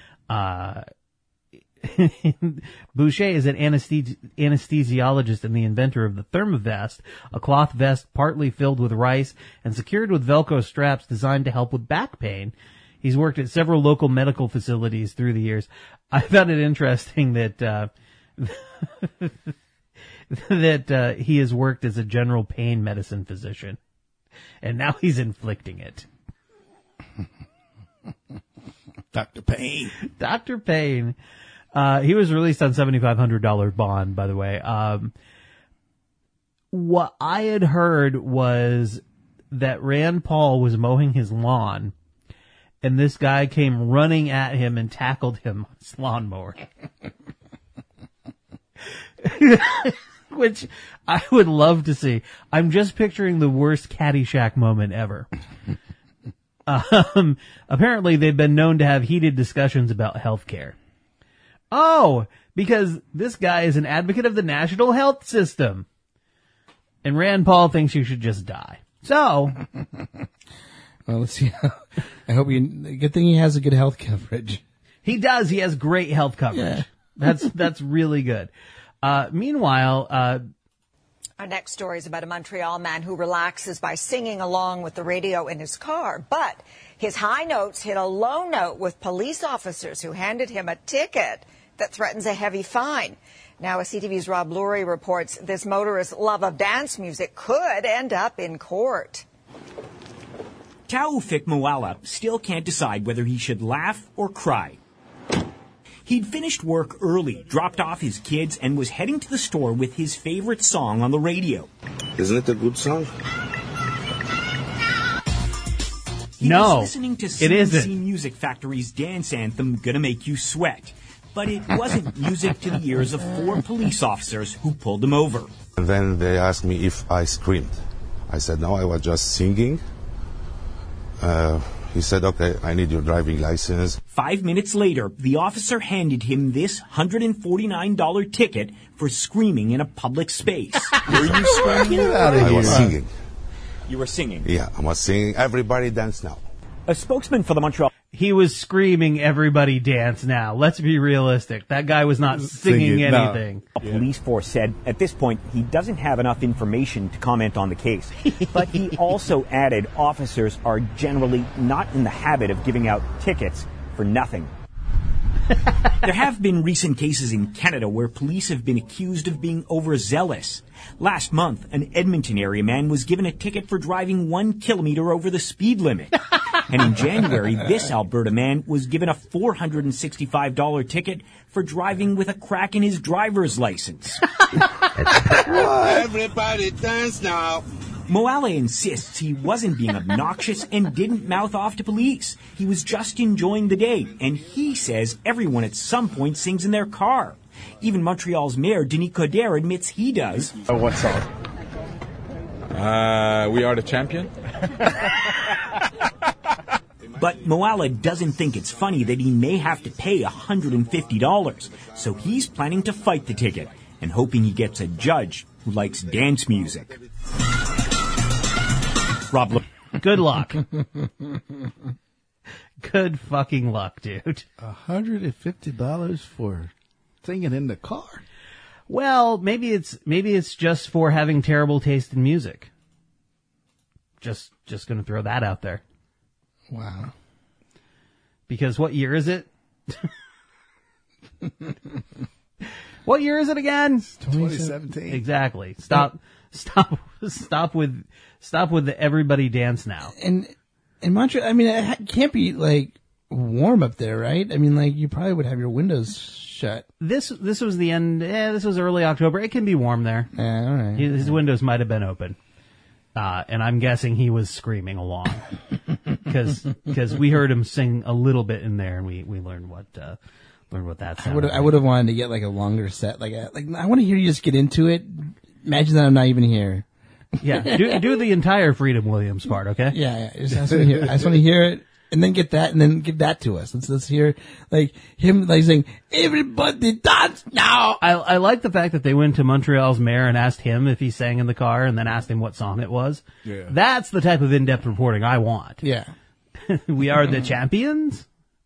Boucher is an anesthesiologist and the inventor of the ThermaVest, a cloth vest partly filled with rice and secured with Velcro straps designed to help with back pain. He's worked at several local medical facilities through the years. I found it interesting that he has worked as a general pain medicine physician. And now he's inflicting it. Dr. Payne. Dr. Payne. He was released on $7,500 bond, by the way. What I had heard was that Rand Paul was mowing his lawn, and this guy came running at him and tackled him on his lawnmower. Which I would love to see. I'm just picturing the worst Caddyshack moment ever. Apparently they've been known to have heated discussions about healthcare. Oh, because this guy is an advocate of the national health system. And Rand Paul thinks you should just die. So. Well, let's see. I hope good thing he has a good health coverage. He does. He has great health coverage. Yeah. That's really good. Meanwhile, our next story is about a Montreal man who relaxes by singing along with the radio in his car. But his high notes hit a low note with police officers who handed him a ticket that threatens a heavy fine. Now, CTV's Rob Lurie reports this motorist's love of dance music could end up in court. Taoufik Moala still can't decide whether he should laugh or cry. He'd finished work early, dropped off his kids, and was heading to the store with his favorite song on the radio. Isn't it a good song? He was listening to CNC Music Factory's dance anthem, Gonna Make You Sweat. But it wasn't music to the ears of 4 police officers who pulled him over. And then they asked me if I screamed. I said, no, I was just singing. He said, okay, I need your driving license. 5 minutes later, the officer handed him this $149 ticket for screaming in a public space. Were you screaming? I was singing. You were singing? Yeah, I was singing. Everybody dance now. A spokesman for the Montreal... He was screaming, everybody dance now. Let's be realistic. That guy was not singing anything. A police force said at this point he doesn't have enough information to comment on the case. But he also added officers are generally not in the habit of giving out tickets for nothing. There have been recent cases in Canada where police have been accused of being overzealous. Last month, an Edmonton area man was given a ticket for driving 1 kilometer over the speed limit. And in January, this Alberta man was given a $465 ticket for driving with a crack in his driver's license. Everybody dance now. Moala insists he wasn't being obnoxious and didn't mouth off to police. He was just enjoying the day, and he says everyone at some point sings in their car. Even Montreal's mayor, Denis Coderre, admits he does. What song? We Are the Champion. But Moala doesn't think it's funny that he may have to pay $150, so he's planning to fight the ticket and hoping he gets a judge who likes dance music. Rob, good luck. Good fucking luck, dude. $150 for singing in the car. Well, maybe it's just for having terrible taste in music. Just gonna throw that out there. Wow. Because what year is it? What year is it again? 2017. Exactly. Stop with the everybody dance now. And in Montreal, I mean, it can't be like warm up there, right? I mean, like you probably would have your windows shut. This was the end. This was early October. It can be warm there. Yeah, all right. His windows might have been open. And I'm guessing he was screaming along because we heard him sing a little bit in there, and we learned what that sounded. I would have wanted to get like a longer set, like I want to hear you just get into it. Imagine that I'm not even here. Yeah, do the entire Freedom Williams part, okay? Yeah. I just want to hear it, and then get that, and then give that to us. Let's hear like him like saying, "Everybody dance now." I like the fact that they went to Montreal's mayor and asked him if he sang in the car, and then asked him what song it was. Yeah. That's the type of in-depth reporting I want. Yeah. We are the champions.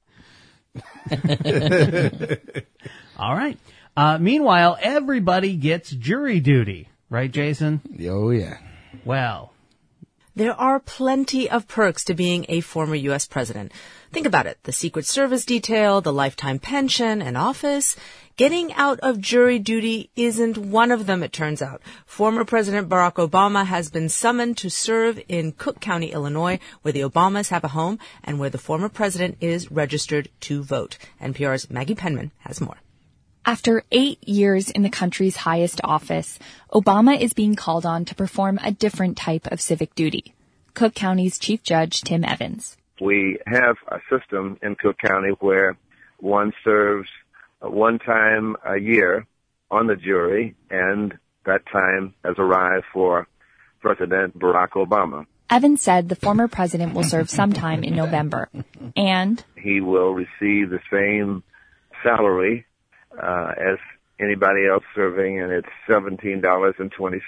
All right. Meanwhile, everybody gets jury duty. Right, Jason? Oh, yeah. Well, there are plenty of perks to being a former U.S. president. Think about it. The Secret Service detail, the lifetime pension, an office. Getting out of jury duty isn't one of them, it turns out. Former President Barack Obama has been summoned to serve in Cook County, Illinois, where the Obamas have a home and where the former president is registered to vote. NPR's Maggie Penman has more. After 8 years in the country's highest office, Obama is being called on to perform a different type of civic duty. Cook County's Chief Judge Tim Evans. We have a system in Cook County where one serves one time a year on the jury, and that time has arrived for President Barack Obama. Evans said the former president will serve sometime in November, and he will receive the same salary as anybody else serving, and it's $17.20.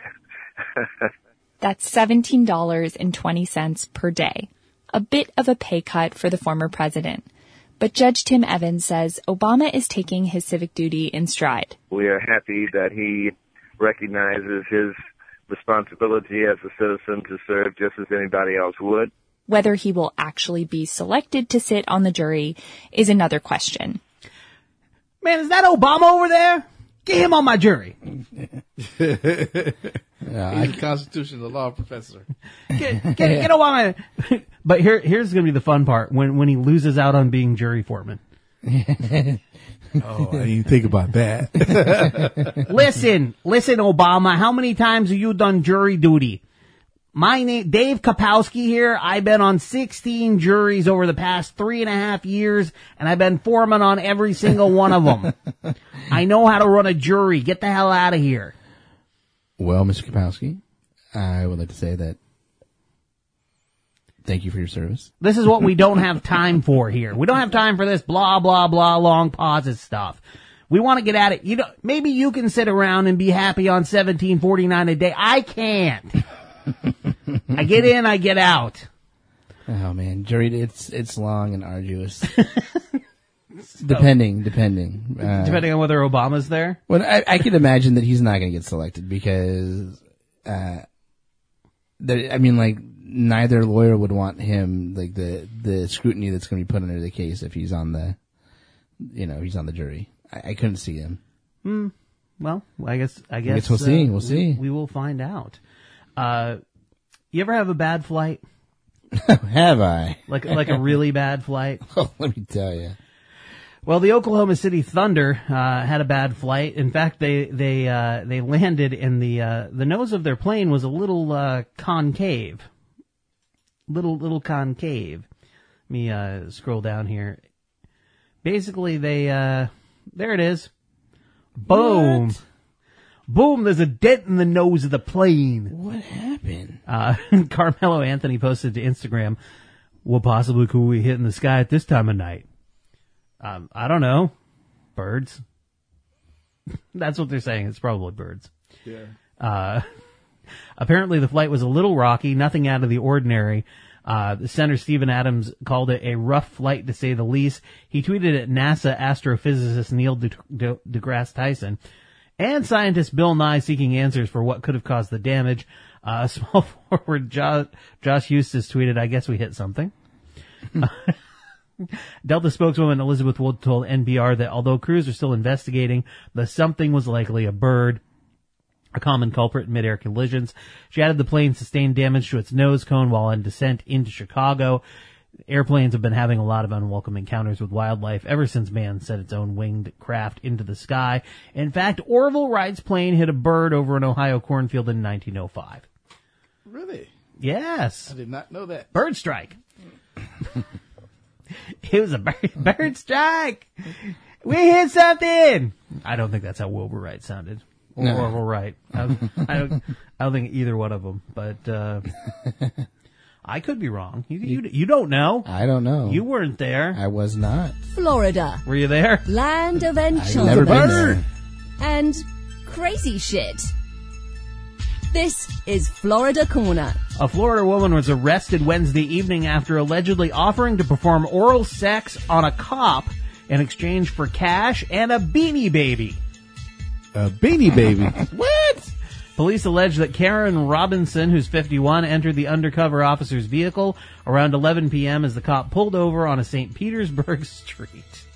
That's $17.20 per day. A bit of a pay cut for the former president. But Judge Tim Evans says Obama is taking his civic duty in stride. We are happy that he recognizes his responsibility as a citizen to serve just as anybody else would. Whether he will actually be selected to sit on the jury is another question. Man, is that Obama over there? Get him on my jury. I'm a constitutional law professor. Get Obama. But here's going to be the fun part when he loses out on being jury foreman. Oh, I didn't even think about that. Listen, Obama, how many times have you done jury duty? My name, Dave Kapowski here. I've been on 16 juries over the past 3.5 years, and I've been foreman on every single one of them. I know how to run a jury. Get the hell out of here. Well, Mr. Kapowski, I would like to say that thank you for your service. This is what we don't have time for here. We don't have time for this blah, blah, blah, long pauses stuff. We want to get at it. Maybe you can sit around and be happy on $17.49 a day. I can't. I get in, I get out. Oh man, jury, it's long and arduous. Depending on whether Obama's there. Well, I can imagine that he's not going to get selected because, neither lawyer would want him, like the scrutiny that's going to be put under the case if he's on the, he's on the jury. I couldn't see him. Well, I guess we'll see. We'll see. We will find out. You ever have a bad flight? Have I? Like a really bad flight? Oh, let me tell you. Well, the Oklahoma City Thunder had a bad flight. In fact, they landed in the nose of their plane was a little concave. Little concave. Let me scroll down here. Basically, there it is. Boom. What? Boom, there's a dent in the nose of the plane. What happened? Carmelo Anthony posted to Instagram, what possibly could we hit in the sky at this time of night? I don't know. Birds. That's what they're saying. It's probably birds. Yeah. Apparently the flight was a little rocky, nothing out of the ordinary. The Senator Stephen Adams called it a rough flight to say the least. He tweeted at NASA astrophysicist Neil deGrasse Tyson and scientist Bill Nye seeking answers for what could have caused the damage. Small forward Josh Eustace tweeted, I guess we hit something. Delta spokeswoman Elizabeth Wood told NPR that although crews are still investigating, the something was likely a bird, a common culprit in mid-air collisions. She added the plane sustained damage to its nose cone while in descent into Chicago. Airplanes have been having a lot of unwelcome encounters with wildlife ever since man sent its own winged craft into the sky. In fact, Orville Wright's plane hit a bird over an Ohio cornfield in 1905. Really? Yes. I did not know that. Bird strike. It was a bird strike. We hit something. I don't think that's how Wilbur Wright sounded. Or No. Orville Wright. I don't think either one of them. But I could be wrong. You don't know. I don't know. You weren't there. I was not. Florida. Were you there? Land of I've enchantment. never been there. And crazy shit. This is Florida Corner. A Florida woman was arrested Wednesday evening after allegedly offering to perform oral sex on a cop in exchange for cash and a Beanie Baby. A Beanie Baby? What? Police allege that Karen Robinson, who's 51, entered the undercover officer's vehicle around 11 p.m. as the cop pulled over on a St. Petersburg street.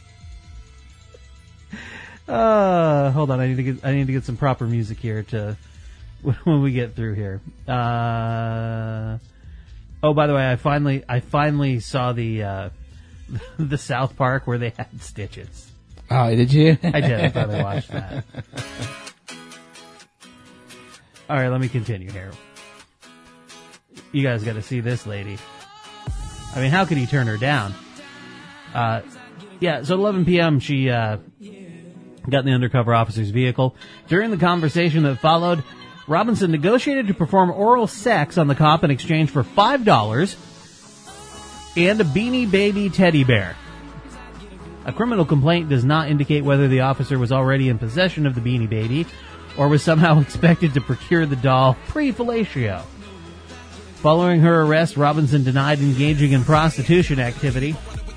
Hold on, I need to get some proper music here to when we get through here. Oh, by the way, I finally saw the South Park where they had Stitches. Oh, did you? I did. I finally watched that. All right, let me continue here. You guys got to see this lady. I mean, how could he turn her down? So 11 p.m. she got in the undercover officer's vehicle. During the conversation that followed, Robinson negotiated to perform oral sex on the cop in exchange for $5 and a Beanie Baby teddy bear. A criminal complaint does not indicate whether the officer was already in possession of the Beanie Baby or was somehow expected to procure the doll pre-fellatio. Following her arrest, Robinson denied engaging in prostitution activity.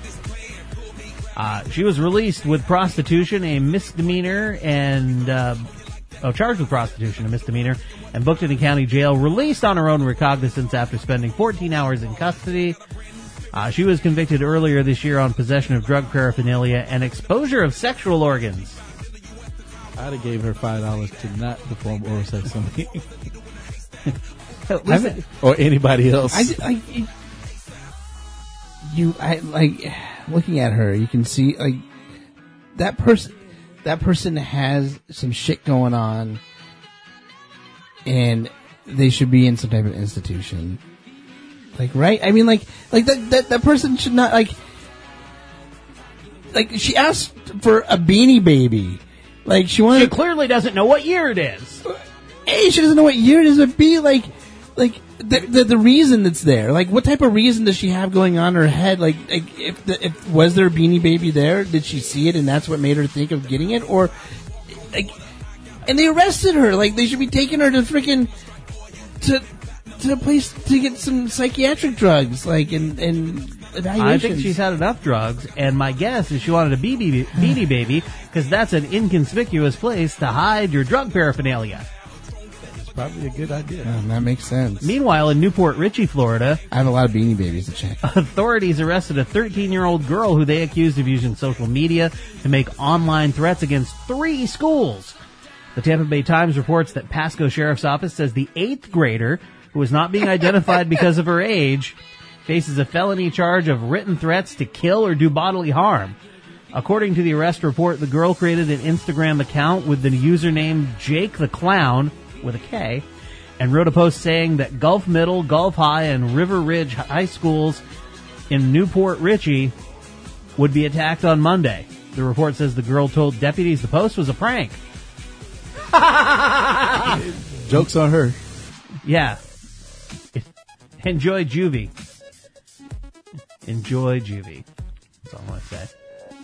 She was released with prostitution, a misdemeanor, and charged with prostitution, a misdemeanor, and booked in a county jail, released on her own recognizance after spending 14 hours in custody. She was convicted earlier this year on possession of drug paraphernalia and exposure of sexual organs. I'd have gave her $5 to not perform oral sex on me. Or anybody else. Looking at her, you can see like that person has some shit going on, and they should be in some type of institution. Like, right? I mean, like that person should not like she asked for a Beanie Baby. Like she wanted. She clearly doesn't know what year it is. A, she doesn't know what year it is, but B, like the reason that's there. Like, what type of reason does she have going on in her head? Like if was there a Beanie Baby there? Did she see it and that's what made her think of getting it? Or, like, and they arrested her. Like, they should be taking her to freaking to a place to get some psychiatric drugs, like, and evaluations. I think she's had enough drugs, and my guess is she wanted a Beanie Baby because that's an inconspicuous place to hide your drug paraphernalia. Probably a good idea. That makes sense. Meanwhile, in Newport Richey, Florida, I have a lot of Beanie Babies to check. Authorities arrested a 13-year-old girl who they accused of using social media to make online threats against 3 schools. The Tampa Bay Times reports that Pasco Sheriff's Office says the 8th grader, who is not being identified because of her age, faces a felony charge of written threats to kill or do bodily harm. According to the arrest report, the girl created an Instagram account with the username Jake the Clown, with a K, and wrote a post saying that Gulf Middle, Gulf High, and River Ridge high schools in Newport Richey would be attacked on Monday. The report says the girl told deputies the post was a prank. Joke's on her. Yeah. Enjoy juvie. Enjoy juvie. That's all I want to say.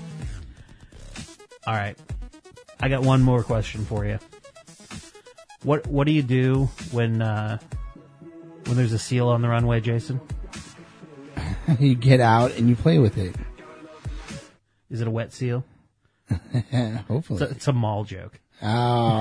All right. I got one more question for you. What do you do when there's a seal on the runway, Jason? You get out and you play with it. Is it a wet seal? Hopefully. It's a mall joke. Oh.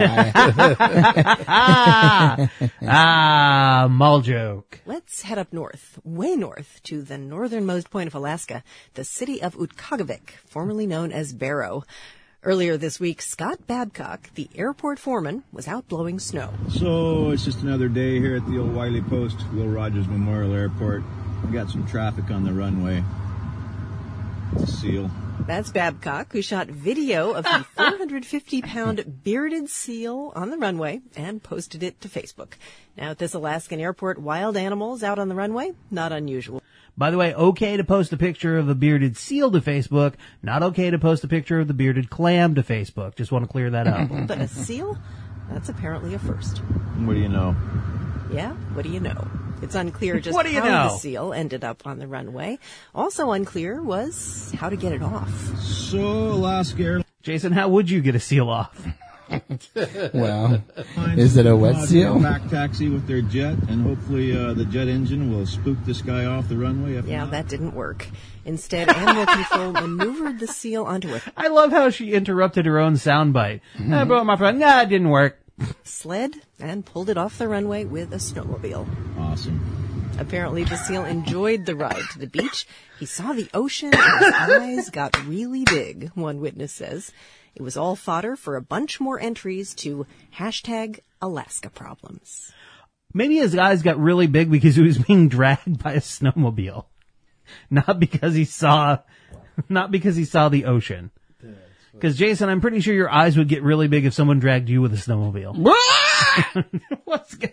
Mall joke. Let's head up north, way north, to the northernmost point of Alaska, the city of Utqiagvik, formerly known as Barrow. Earlier this week, Scott Babcock, the airport foreman, was out blowing snow. So it's just another day here at the old Wiley Post, Will Rogers Memorial Airport. We got some traffic on the runway. It's a seal. That's Babcock, who shot video of the 450-pound bearded seal on the runway and posted it to Facebook. Now, at this Alaskan airport, wild animals out on the runway, not unusual. By the way, okay to post a picture of a bearded seal to Facebook, not okay to post a picture of the bearded clam to Facebook. Just want to clear that up. But a seal? That's apparently a first. What do you know? Yeah, what do you know? It's unclear just how the seal ended up on the runway. Also unclear was how to get it off. So, Alaska Airlines... Jason, how would you get a seal off? Well, is it a wet seal? Back taxi with their jet, and hopefully the jet engine will spook this guy off the runway. Yeah, that didn't work. Instead, Animal Control maneuvered the seal onto a... I love how she interrupted her own soundbite. I brought my friend. Nah, it didn't work. Sled and pulled it off the runway with a snowmobile. Awesome. Apparently, the seal enjoyed the ride to the beach. He saw the ocean and his eyes got really big, one witness says. It was all fodder for a bunch more entries to #AlaskaProblems. Maybe his eyes got really big because he was being dragged by a snowmobile. Not because he saw the ocean. Because, Jason, I'm pretty sure your eyes would get really big if someone dragged you with a snowmobile. What's going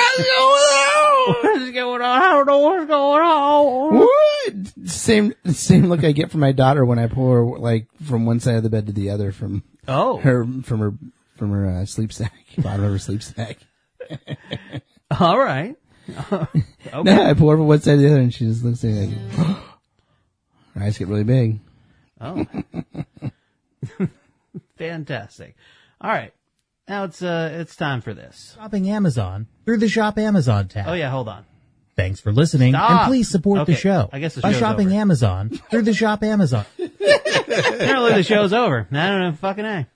on? I don't know what's going on. What? Same look I get from my daughter when I pull her like from one side of the bed to the other from her sleep sack, bottom of her sleep sack. All right. Okay. No, I pull her from one side to the other, and she just looks at me like, her eyes get really big. Oh. Fantastic. All right. Now it's time for this. Shopping Amazon through the Shop Amazon tab. Oh yeah, hold on. Thanks for listening, Stop. and please support the Okay, show I guess the by show's shopping over. Amazon through the Shop Amazon. Apparently the show's over. I don't know, fucking A.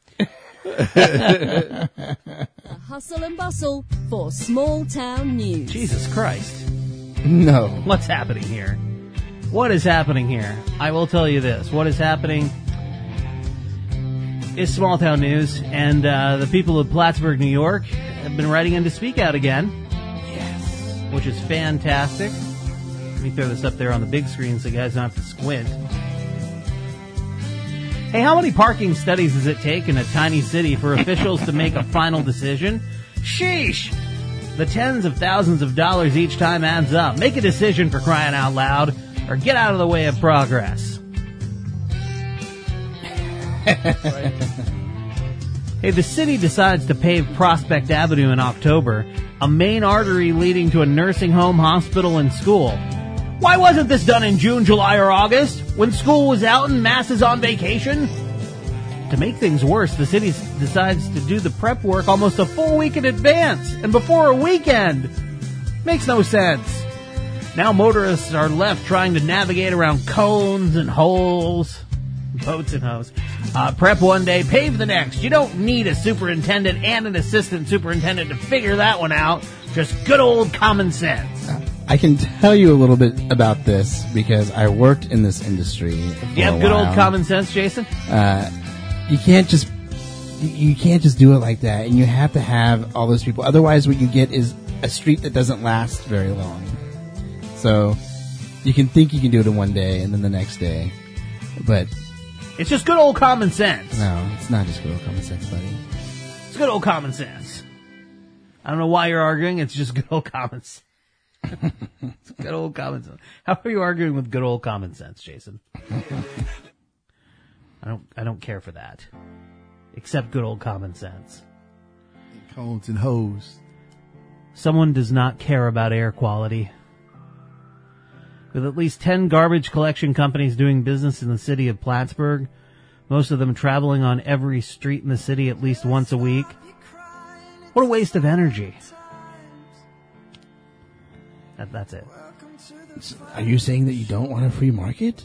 The hustle and bustle for small town news. Jesus Christ. No. What's happening here? What is happening here? I will tell you this. What is happening is small town news, and the people of Plattsburgh, New York have been writing in to speak out again. Yes. Which is fantastic. Let me throw this up there on the big screen so you guys don't have to squint. Hey, how many parking studies does it take in a tiny city for officials to make a final decision? Sheesh! The tens of thousands of dollars each time adds up. Make a decision, for crying out loud, or get out of the way of progress. Hey, the city decides to pave Prospect Avenue in October, a main artery leading to a nursing home, hospital, and school. Why wasn't this done in June, July, or August, when school was out and masses on vacation? To make things worse, the city decides to do the prep work almost a full week in advance, and before a weekend. Makes no sense. Now motorists are left trying to navigate around cones and holes, boats and hose. Prep one day, pave the next. You don't need a superintendent and an assistant superintendent to figure that one out. Just good old common sense. I can tell you a little bit about this because I worked in this industry. Do you have good old common sense, Jason? You can't just do it like that, and you have to have all those people. Otherwise, what you get is a street that doesn't last very long. So you can think you can do it in one day and then the next day, but it's just good old common sense. No, it's not just good old common sense, buddy. It's good old common sense. I don't know why you're arguing. It's just good old common sense. It's good old common sense. How are you arguing with good old common sense, Jason? I don't care for that. Except good old common sense. Cones and hose. Someone does not care about air quality. With at least 10 garbage collection companies doing business in the city of Plattsburgh, most of them traveling on every street in the city at least once a week. What a waste of energy. That's it. Are you saying that you don't want a free market?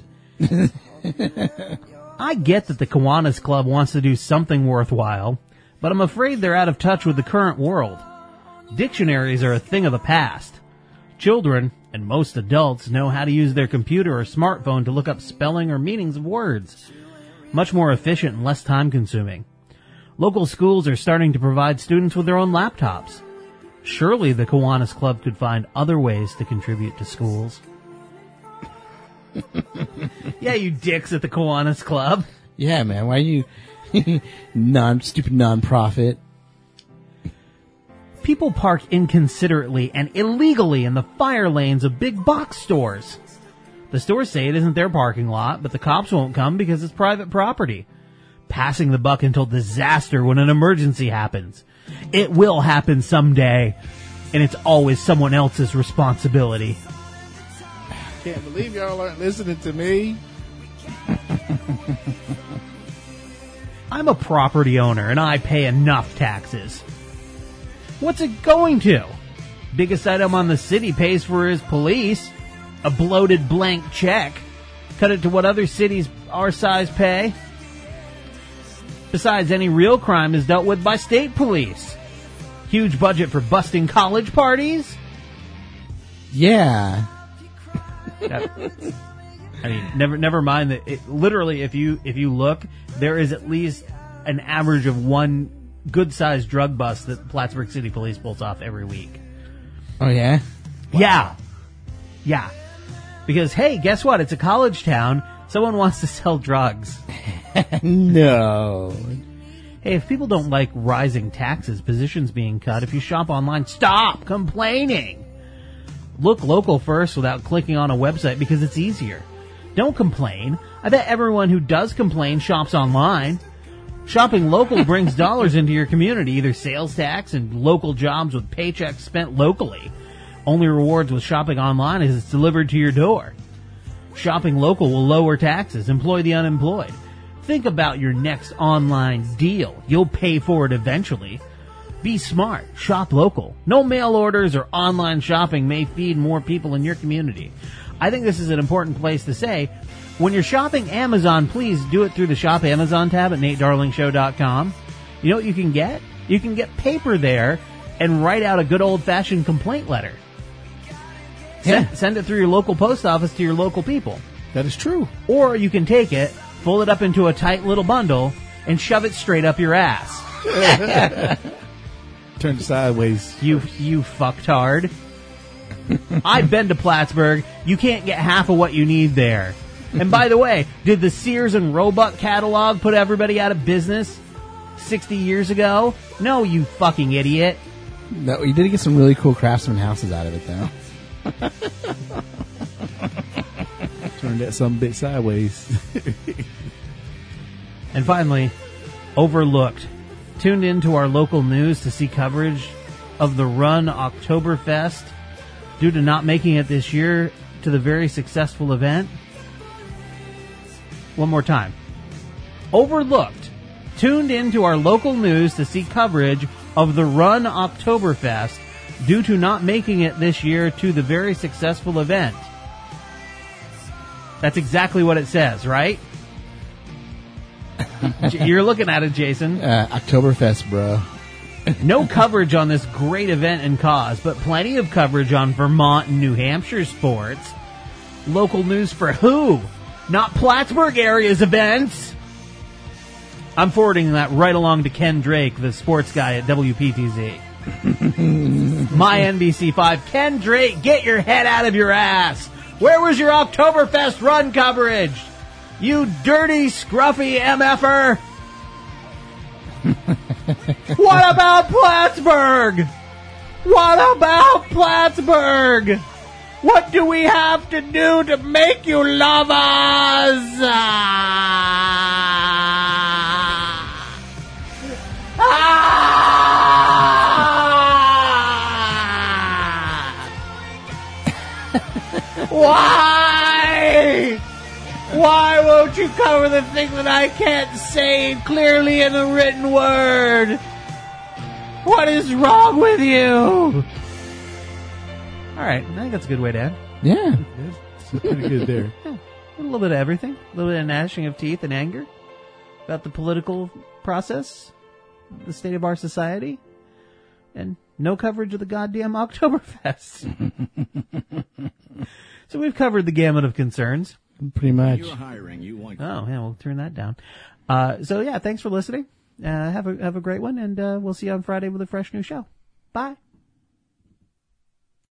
I get that the Kiwanis Club wants to do something worthwhile, but I'm afraid they're out of touch with the current world. Dictionaries are a thing of the past. Children, and most adults, know how to use their computer or smartphone to look up spelling or meanings of words. Much more efficient and less time-consuming. Local schools are starting to provide students with their own laptops. Surely the Kiwanis Club could find other ways to contribute to schools. Yeah, you dicks at the Kiwanis Club. Yeah, man. Why you stupid non-profit? People park inconsiderately and illegally in the fire lanes of big box stores. The stores say it isn't their parking lot, but the cops won't come because it's private property. Passing the buck until disaster when an emergency happens. It will happen someday, and it's always someone else's responsibility. Can't believe y'all aren't listening to me. I'm a property owner, and I pay enough taxes. What's it going to? Biggest item on the city pays for is police. A bloated blank check. Cut it to what other cities our size pay. Besides, any real crime is dealt with by state police. Huge budget for busting college parties. Yeah. I mean, never mind that. Literally, if you look, there is at least an average of one good-sized drug bust that Plattsburgh City Police pulls off every week. Oh yeah. Wow. Yeah. Because hey, guess what? It's a college town. Someone wants to sell drugs. No. Hey, if people don't like rising taxes, positions being cut, if you shop online, stop complaining. Look local first without clicking on a website because it's easier. Don't complain. I bet everyone who does complain shops online. Shopping local brings dollars into your community, either sales tax and local jobs with paychecks spent locally. Only rewards with shopping online is it's delivered to your door. Shopping local will lower taxes, employ the unemployed. Think about your next online deal. You'll pay for it eventually. Be smart. Shop local. No mail orders or online shopping may feed more people in your community. I think this is an important place to say. When you're shopping Amazon, please do it through the Shop Amazon tab at NateDarlingShow.com. You know what you can get? You can get paper there and write out a good old-fashioned complaint letter. Send it through your local post office to your local people. That is true. Or you can take it, fold it up into a tight little bundle, and shove it straight up your ass. Turn it sideways. You fucktard. I've been to Plattsburgh. You can't get half of what you need there. And by the way, did the Sears and Roebuck catalog put everybody out of business 60 years ago? No, you fucking idiot. No, you did get some really cool Craftsman houses out of it, though. Turn that some bit sideways. And finally, overlooked. Tuned into our local news to see coverage of the Run Oktoberfest due to not making it this year to the very successful event. One more time. Overlooked. Tuned into our local news to see coverage of the Run Oktoberfest due to not making it this year to the very successful event. That's exactly what it says, right? You're looking at it, Jason. Oktoberfest, bro. No coverage on this great event and cause, but plenty of coverage on Vermont and New Hampshire sports. Local news for who? Not Plattsburgh area's events. I'm forwarding that right along to Ken Drake, the sports guy at WPTZ. My NBC5, Ken Drake, get your head out of your ass. Where was your Oktoberfest run coverage? You dirty, scruffy MFer. What about Plattsburgh? What about Plattsburgh? What do we have to do to make you love us? Why? Why won't you cover the thing that I can't say clearly in a written word? What is wrong with you? All right, I think that's a good way to end. Yeah. It's pretty good there. Yeah, a little bit of everything. A little bit of gnashing of teeth and anger about the political process, the state of our society, and no coverage of the goddamn Oktoberfest. So we've covered the gamut of concerns. Pretty much. You're hiring. You want. Oh, yeah, we'll turn that down. So, yeah, thanks for listening. Have a great one, and we'll see you on Friday with a fresh new show. Bye.